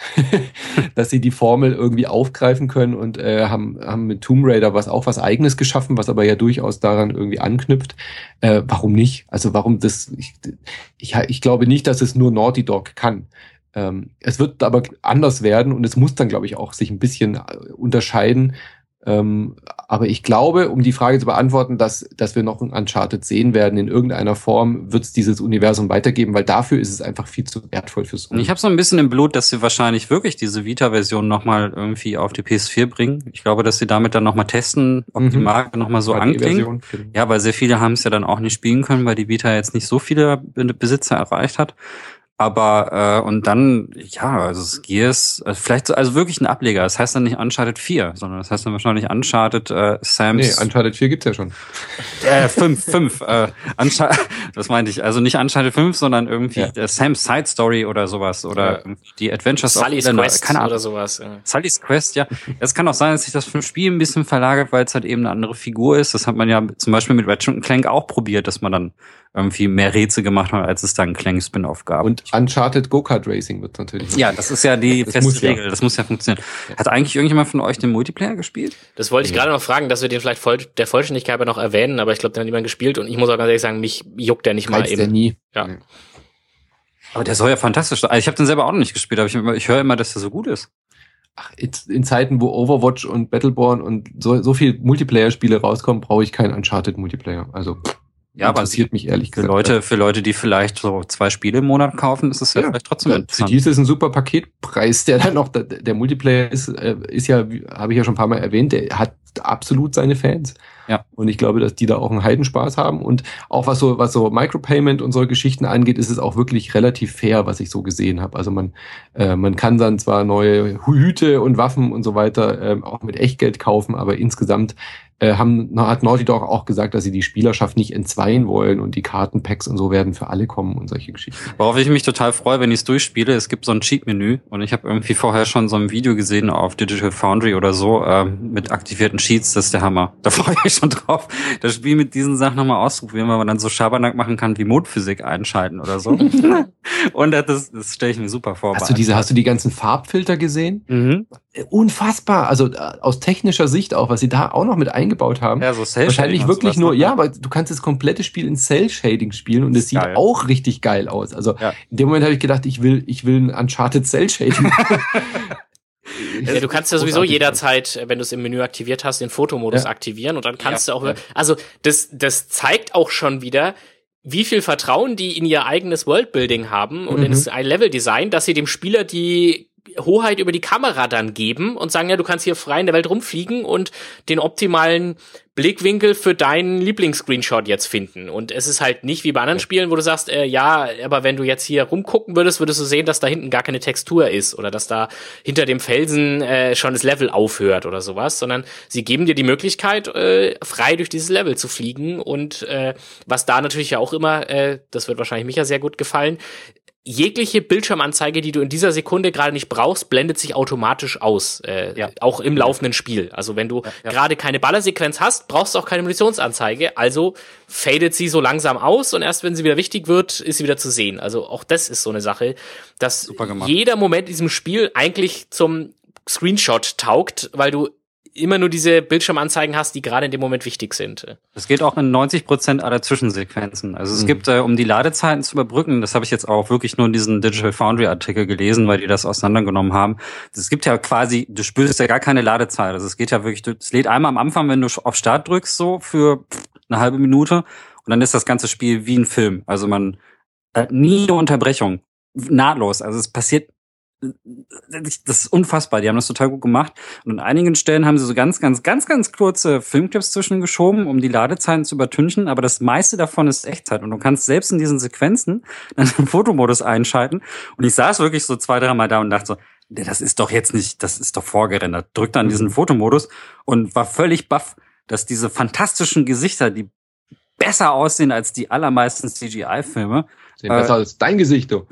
S2: dass sie die Formel irgendwie aufgreifen können und äh, haben haben mit Tomb Raider was auch was Eigenes geschaffen, was aber ja durchaus daran irgendwie anknüpft. Äh, warum nicht? Also warum das? Ich, ich, ich glaube nicht, dass es nur Naughty Dog kann. Ähm, es wird aber anders werden und es muss dann, glaube ich, auch sich ein bisschen unterscheiden. Ähm, aber ich glaube, um die Frage zu beantworten, dass, dass wir noch ein Uncharted sehen werden, in irgendeiner Form wird es dieses Universum weitergeben, weil dafür ist es einfach viel zu wertvoll fürs Universum.
S3: Ich habe so ein bisschen im Blut, dass sie wahrscheinlich wirklich diese Vita-Version nochmal irgendwie auf die P S vier bringen. Ich glaube, dass sie damit dann nochmal testen, ob mhm. die Marke nochmal so anklingt. Ja, weil sehr viele haben es ja dann auch nicht spielen können, weil die Vita jetzt nicht so viele Besitzer erreicht hat. Aber, äh, und dann, ja, also es Gears, also vielleicht so, also wirklich ein Ableger. Das heißt dann nicht Uncharted vier, sondern das heißt dann wahrscheinlich Uncharted äh, Sam's.
S2: Nee, Uncharted vier gibt's ja schon.
S3: äh, fünf, fünf. Äh, das meinte ich. Also nicht Uncharted fünf, sondern irgendwie ja. Sam's Side Story oder sowas. Oder ja. die Adventures
S1: Sully's
S3: of
S1: Quest
S3: keine Ahnung.
S1: Oder sowas. Ja.
S3: Sully's Quest, ja. Es kann auch sein, dass sich das Spiel ein bisschen verlagert, weil es halt eben eine andere Figur ist. Das hat man ja zum Beispiel mit Ratchet und Clank auch probiert, dass man dann irgendwie mehr Rätsel gemacht hat, als es dann Clank-Spin-Off gab.
S2: Und Uncharted Go-Kart Racing wird natürlich.
S3: Ja, das ist ja die
S2: das
S3: feste
S2: muss ja.
S3: Regel. Das muss ja funktionieren. Hat eigentlich irgendjemand von euch den Multiplayer gespielt?
S1: Das wollte ich ja. gerade noch fragen, dass wir den vielleicht voll, der Vollständigkeit noch erwähnen, aber ich glaube, den hat niemand gespielt und ich muss auch ganz ehrlich sagen, mich juckt der nicht mal
S2: Reizt
S1: eben.
S2: Der nie.
S1: Ja.
S3: Aber der soll ja fantastisch sein. Also ich habe den selber auch noch nicht gespielt, aber ich, ich höre immer, dass der so gut ist.
S2: Ach, in Zeiten, wo Overwatch und Battleborn und so, so viel Multiplayer-Spiele rauskommen, brauche ich keinen Uncharted-Multiplayer. Also
S3: ja,
S2: interessiert
S3: aber
S2: mich ehrlich
S3: für
S2: gesagt.
S3: Leute, für Leute, die vielleicht so zwei Spiele im Monat kaufen, ist es ja, ja vielleicht trotzdem
S2: ja,
S3: interessant.
S2: Für die ist es ein super Paketpreis, der dann noch, der, der Multiplayer ist, ist ja, habe ich ja schon ein paar Mal erwähnt, der hat absolut seine Fans.
S3: Ja.
S2: Und ich glaube, dass die da auch einen Heidenspaß haben. Und auch was so, was so Micropayment und solche Geschichten angeht, ist es auch wirklich relativ fair, was ich so gesehen habe. Also man, äh, man kann dann zwar neue Hüte und Waffen und so weiter äh, auch mit Echtgeld kaufen, aber insgesamt äh, haben, hat Naughty Dog auch gesagt, dass sie die Spielerschaft nicht entzweien wollen und die Kartenpacks und so werden für alle kommen und solche Geschichten.
S3: Worauf ich mich total freue, wenn ich es durchspiele, es gibt so ein Cheat-Menü und ich habe irgendwie vorher schon so ein Video gesehen auf Digital Foundry oder so äh, mit aktivierten Cheats, das ist der Hammer. Da freue ich mich schon drauf, das Spiel mit diesen Sachen nochmal auszuprobieren, weil man dann so Schabernack machen kann, wie Mondphysik einschalten oder so. Und das, das stelle ich mir super vor.
S2: Hast du diese, hast du die ganzen Farbfilter gesehen?
S3: Mhm.
S2: Unfassbar. Also aus technischer Sicht auch, was sie da auch noch mit eingebaut haben.
S3: Ja, so Cell-Shading.
S2: Wahrscheinlich wirklich nur, ja, aber du kannst das komplette Spiel in Cell-Shading spielen und es sieht
S3: geil.
S2: auch richtig geil aus. Also
S3: ja.
S2: in dem Moment habe ich gedacht, ich will, ich will ein Uncharted Cell-Shading.
S1: Ja, du kannst ja sowieso jederzeit, wenn du es im Menü aktiviert hast, den Fotomodus
S2: ja.
S1: aktivieren und dann kannst
S3: ja.
S1: du auch, also das, das zeigt auch schon wieder, wie viel Vertrauen die in ihr eigenes Worldbuilding haben und mhm. in ein Leveldesign, dass sie dem Spieler die Hoheit über die Kamera dann geben und sagen, ja, du kannst hier frei in der Welt rumfliegen und den optimalen Blickwinkel für deinen Lieblings-Screenshot jetzt finden. Und es ist halt nicht wie bei anderen Spielen, wo du sagst, äh, ja, aber wenn du jetzt hier rumgucken würdest, würdest du sehen, dass da hinten gar keine Textur ist oder dass da hinter dem Felsen äh, schon das Level aufhört oder sowas, sondern sie geben dir die Möglichkeit, äh, frei durch dieses Level zu fliegen und äh, was da natürlich ja auch immer, äh, das wird wahrscheinlich Micha sehr gut gefallen, jegliche Bildschirmanzeige, die du in dieser Sekunde gerade nicht brauchst, blendet sich automatisch aus, äh, ja. auch im laufenden Spiel. Also wenn du ja, ja. gerade keine Ballersequenz hast, brauchst du auch keine Munitionsanzeige, also fadet sie so langsam aus und erst wenn sie wieder wichtig wird, ist sie wieder zu sehen. Also auch das ist so eine Sache, dass jeder Moment in diesem Spiel eigentlich zum Screenshot taugt, weil du immer nur diese Bildschirmanzeigen hast, die gerade in dem Moment wichtig sind.
S3: Das geht auch in neunzig Prozent aller Zwischensequenzen. Also es mhm. gibt, äh, um die Ladezeiten zu überbrücken, das habe ich jetzt auch wirklich nur in diesen Digital Foundry Artikel gelesen, weil die das auseinandergenommen haben. Es gibt ja quasi, du spürst ja gar keine Ladezeit. Also es geht ja wirklich, es lädt einmal am Anfang, wenn du auf Start drückst, so für eine halbe Minute und dann ist das ganze Spiel wie ein Film. Also man hat nie eine Unterbrechung. Nahtlos. Also es passiert das ist unfassbar, die haben das total gut gemacht und an einigen Stellen haben sie so ganz, ganz, ganz, ganz kurze Filmclips zwischengeschoben, um die Ladezeiten zu übertünchen, aber das meiste davon ist Echtzeit und du kannst selbst in diesen Sequenzen dann den Fotomodus einschalten und ich saß wirklich so zwei, drei Mal da und dachte so, das ist doch jetzt nicht, das ist doch vorgerendert, drück dann diesen Fotomodus und war völlig baff, dass diese fantastischen Gesichter, die besser aussehen als die allermeisten C G I-Filme.
S2: Sehen besser äh, als dein Gesicht, du.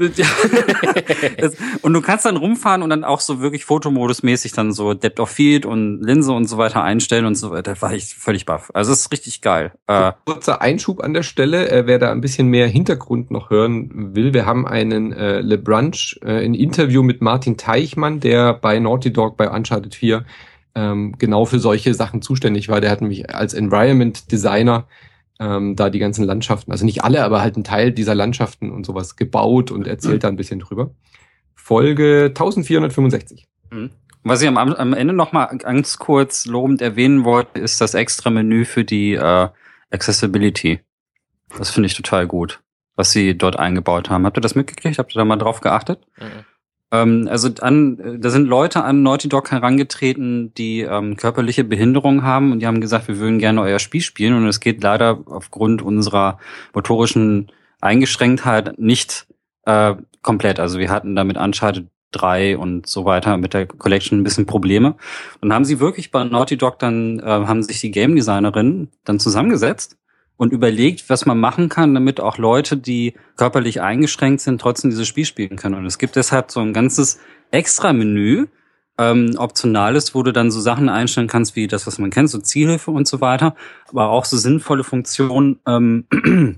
S3: Und du kannst dann rumfahren und dann auch so wirklich Fotomodus-mäßig dann so Depth of Field und Linse und so weiter einstellen und so weiter. Da war ich völlig baff. Also es ist richtig geil. Äh,
S2: Kurzer Einschub an der Stelle, äh, wer da ein bisschen mehr Hintergrund noch hören will. Wir haben einen äh, LeBrunch, äh, ein Interview mit Martin Teichmann, der bei Naughty Dog bei Uncharted vier ähm, genau für solche Sachen zuständig war. Der hat nämlich als Environment Designer Ähm, da die ganzen Landschaften, also nicht alle, aber halt ein Teil dieser Landschaften und sowas gebaut und erzählt da ein bisschen drüber. Folge vierzehnhundertfünfundsechzig.
S3: Mhm. Was ich am, am Ende noch mal ganz kurz lobend erwähnen wollte, ist das extra Menü für die äh, Accessibility. Das finde ich total gut, was sie dort eingebaut haben. Habt ihr das mitgekriegt? Habt ihr da mal drauf geachtet? Mhm. Ähm, also an, da sind Leute an Naughty Dog herangetreten, die ähm, körperliche Behinderung haben und die haben gesagt, wir würden gerne euer Spiel spielen und es geht leider aufgrund unserer motorischen Eingeschränktheit nicht äh, komplett. Also wir hatten damit Uncharted drei und so weiter mit der Collection ein bisschen Probleme. Und haben sie wirklich bei Naughty Dog dann, äh, haben sich die Game Designerinnen dann zusammengesetzt und überlegt, was man machen kann, damit auch Leute, die körperlich eingeschränkt sind, trotzdem dieses Spiel spielen können. Und es gibt deshalb so ein ganzes Extra-Menü, ähm, optionales, wo du dann so Sachen einstellen kannst, wie das, was man kennt, so Zielhilfe und so weiter, aber auch so sinnvolle Funktionen, ähm,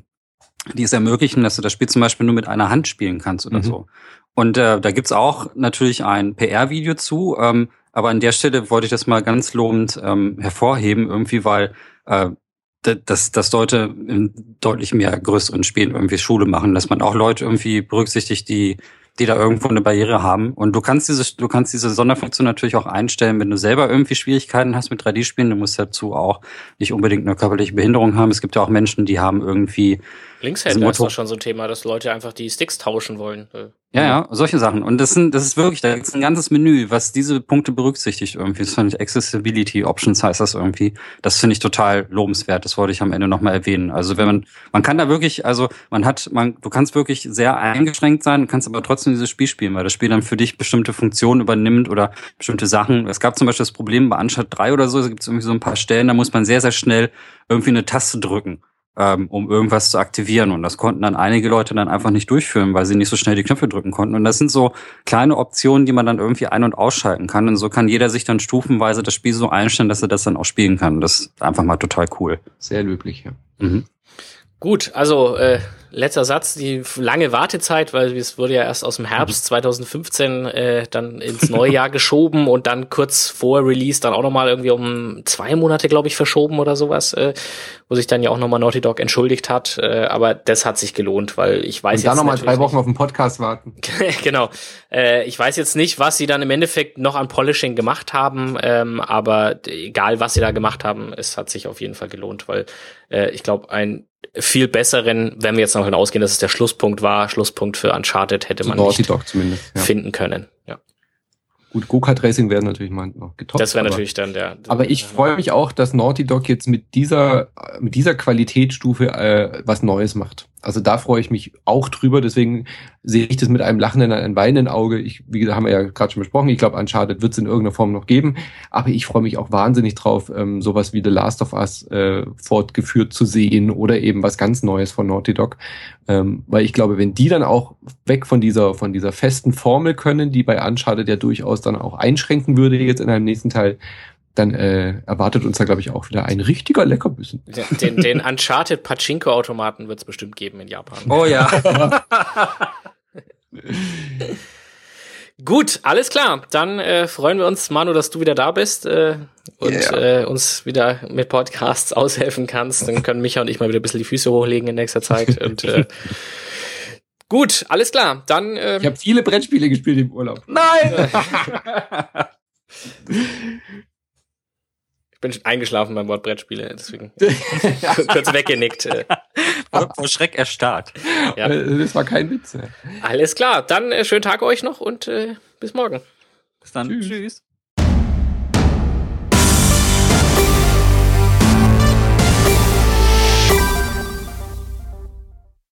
S3: die es ermöglichen, dass du das Spiel zum Beispiel nur mit einer Hand spielen kannst oder mhm. so. Und äh, da gibt's auch natürlich ein P R-Video zu, ähm, aber an der Stelle wollte ich das mal ganz lobend ähm, hervorheben, irgendwie, weil äh, dass, dass Leute in deutlich mehr größeren Spielen irgendwie Schule machen, dass man auch Leute irgendwie berücksichtigt, die die da irgendwo eine Barriere haben. Und du kannst diese, du kannst diese Sonderfunktion natürlich auch einstellen, wenn du selber irgendwie Schwierigkeiten hast mit drei D-Spielen. Du musst dazu auch nicht unbedingt eine körperliche Behinderung haben. Es gibt ja auch Menschen, die haben irgendwie
S1: Linkshänder ist doch schon so ein Thema, dass Leute einfach die Sticks tauschen wollen.
S3: Ja, ja, solche Sachen. Und das sind, das ist wirklich, da gibt's ein ganzes Menü, was diese Punkte berücksichtigt irgendwie. Das fand ich Accessibility Options heißt das irgendwie. Das finde ich total lobenswert. Das wollte ich am Ende nochmal erwähnen. Also wenn man, man kann da wirklich, also man hat, man, du kannst wirklich sehr eingeschränkt sein, kannst aber trotzdem dieses Spiel spielen, weil das Spiel dann für dich bestimmte Funktionen übernimmt oder bestimmte Sachen. Es gab zum Beispiel das Problem bei Uncharted drei oder so, da gibt's irgendwie so ein paar Stellen, da muss man sehr, sehr schnell irgendwie eine Taste drücken, um irgendwas zu aktivieren. Und das konnten dann einige Leute dann einfach nicht durchführen, weil sie nicht so schnell die Knöpfe drücken konnten. Und das sind so kleine Optionen, die man dann irgendwie ein- und ausschalten kann. Und so kann jeder sich dann stufenweise das Spiel so einstellen, dass er das dann auch spielen kann. Das ist einfach mal total cool.
S2: Sehr löblich, ja.
S3: Mhm.
S1: Gut, also äh, letzter Satz, die lange Wartezeit, weil es wurde ja erst aus dem Herbst zwanzig fünfzehn äh, dann ins neue Jahr geschoben und dann kurz vor Release dann auch nochmal irgendwie um zwei Monate, glaube ich, verschoben oder sowas, äh, wo sich dann ja auch nochmal Naughty Dog entschuldigt hat. Äh, aber das hat sich gelohnt, weil ich weiß
S2: und
S1: jetzt
S2: dann nochmal drei Wochen
S1: nicht,
S2: auf den Podcast warten.
S1: Genau. Äh, ich weiß jetzt nicht, was sie dann im Endeffekt noch an Polishing gemacht haben, ähm, aber egal, was sie da gemacht haben, es hat sich auf jeden Fall gelohnt, weil äh, ich glaube, ein viel besseren, wenn wir jetzt noch hinausgehen, dass es der Schlusspunkt war, Schlusspunkt für Uncharted hätte man
S2: Naughty
S1: nicht
S2: Dog zumindest, ja.
S1: finden können. Ja.
S2: Gut, Go-Kart Racing wäre natürlich mal noch getoppt.
S1: Das wäre natürlich dann der. der
S2: aber ich freue mich auch, dass Naughty Dog jetzt mit dieser mit dieser Qualitätsstufe äh, was Neues macht. Also da freue ich mich auch drüber. Deswegen sehe ich das mit einem lachenden, einem weinenden Auge. Ich, wie gesagt, haben wir ja gerade schon besprochen. Ich glaube, Uncharted wird es in irgendeiner Form noch geben. Aber ich freue mich auch wahnsinnig drauf, ähm, sowas wie The Last of Us äh, fortgeführt zu sehen oder eben was ganz Neues von Naughty Dog. Ähm, weil ich glaube, wenn die dann auch weg von dieser von dieser festen Formel können, die bei Uncharted ja durchaus dann auch einschränken würde jetzt in einem nächsten Teil, dann äh, erwartet uns da, glaube ich, auch wieder ein richtiger Leckerbissen.
S1: Den, den Uncharted Pachinko-Automaten wird es bestimmt geben in Japan.
S3: Oh ja.
S1: Gut, alles klar. Dann äh, freuen wir uns, Manu, dass du wieder da bist äh, und yeah. äh, uns wieder mit Podcasts aushelfen kannst. Dann können Micha und ich mal wieder ein bisschen die Füße hochlegen in nächster Zeit. Und äh, gut, alles klar. Dann äh,
S2: ich habe viele Brettspiele gespielt im Urlaub.
S3: Nein!
S1: Ich bin schon eingeschlafen beim Wort Brettspiele, deswegen kurz weggenickt.
S3: Vor, vor Schreck erstarrt.
S2: Ja. Das war kein Witz.
S1: Alles klar, dann äh, schönen Tag euch noch und äh, bis morgen.
S3: Bis dann. Tschüss. Tschüss.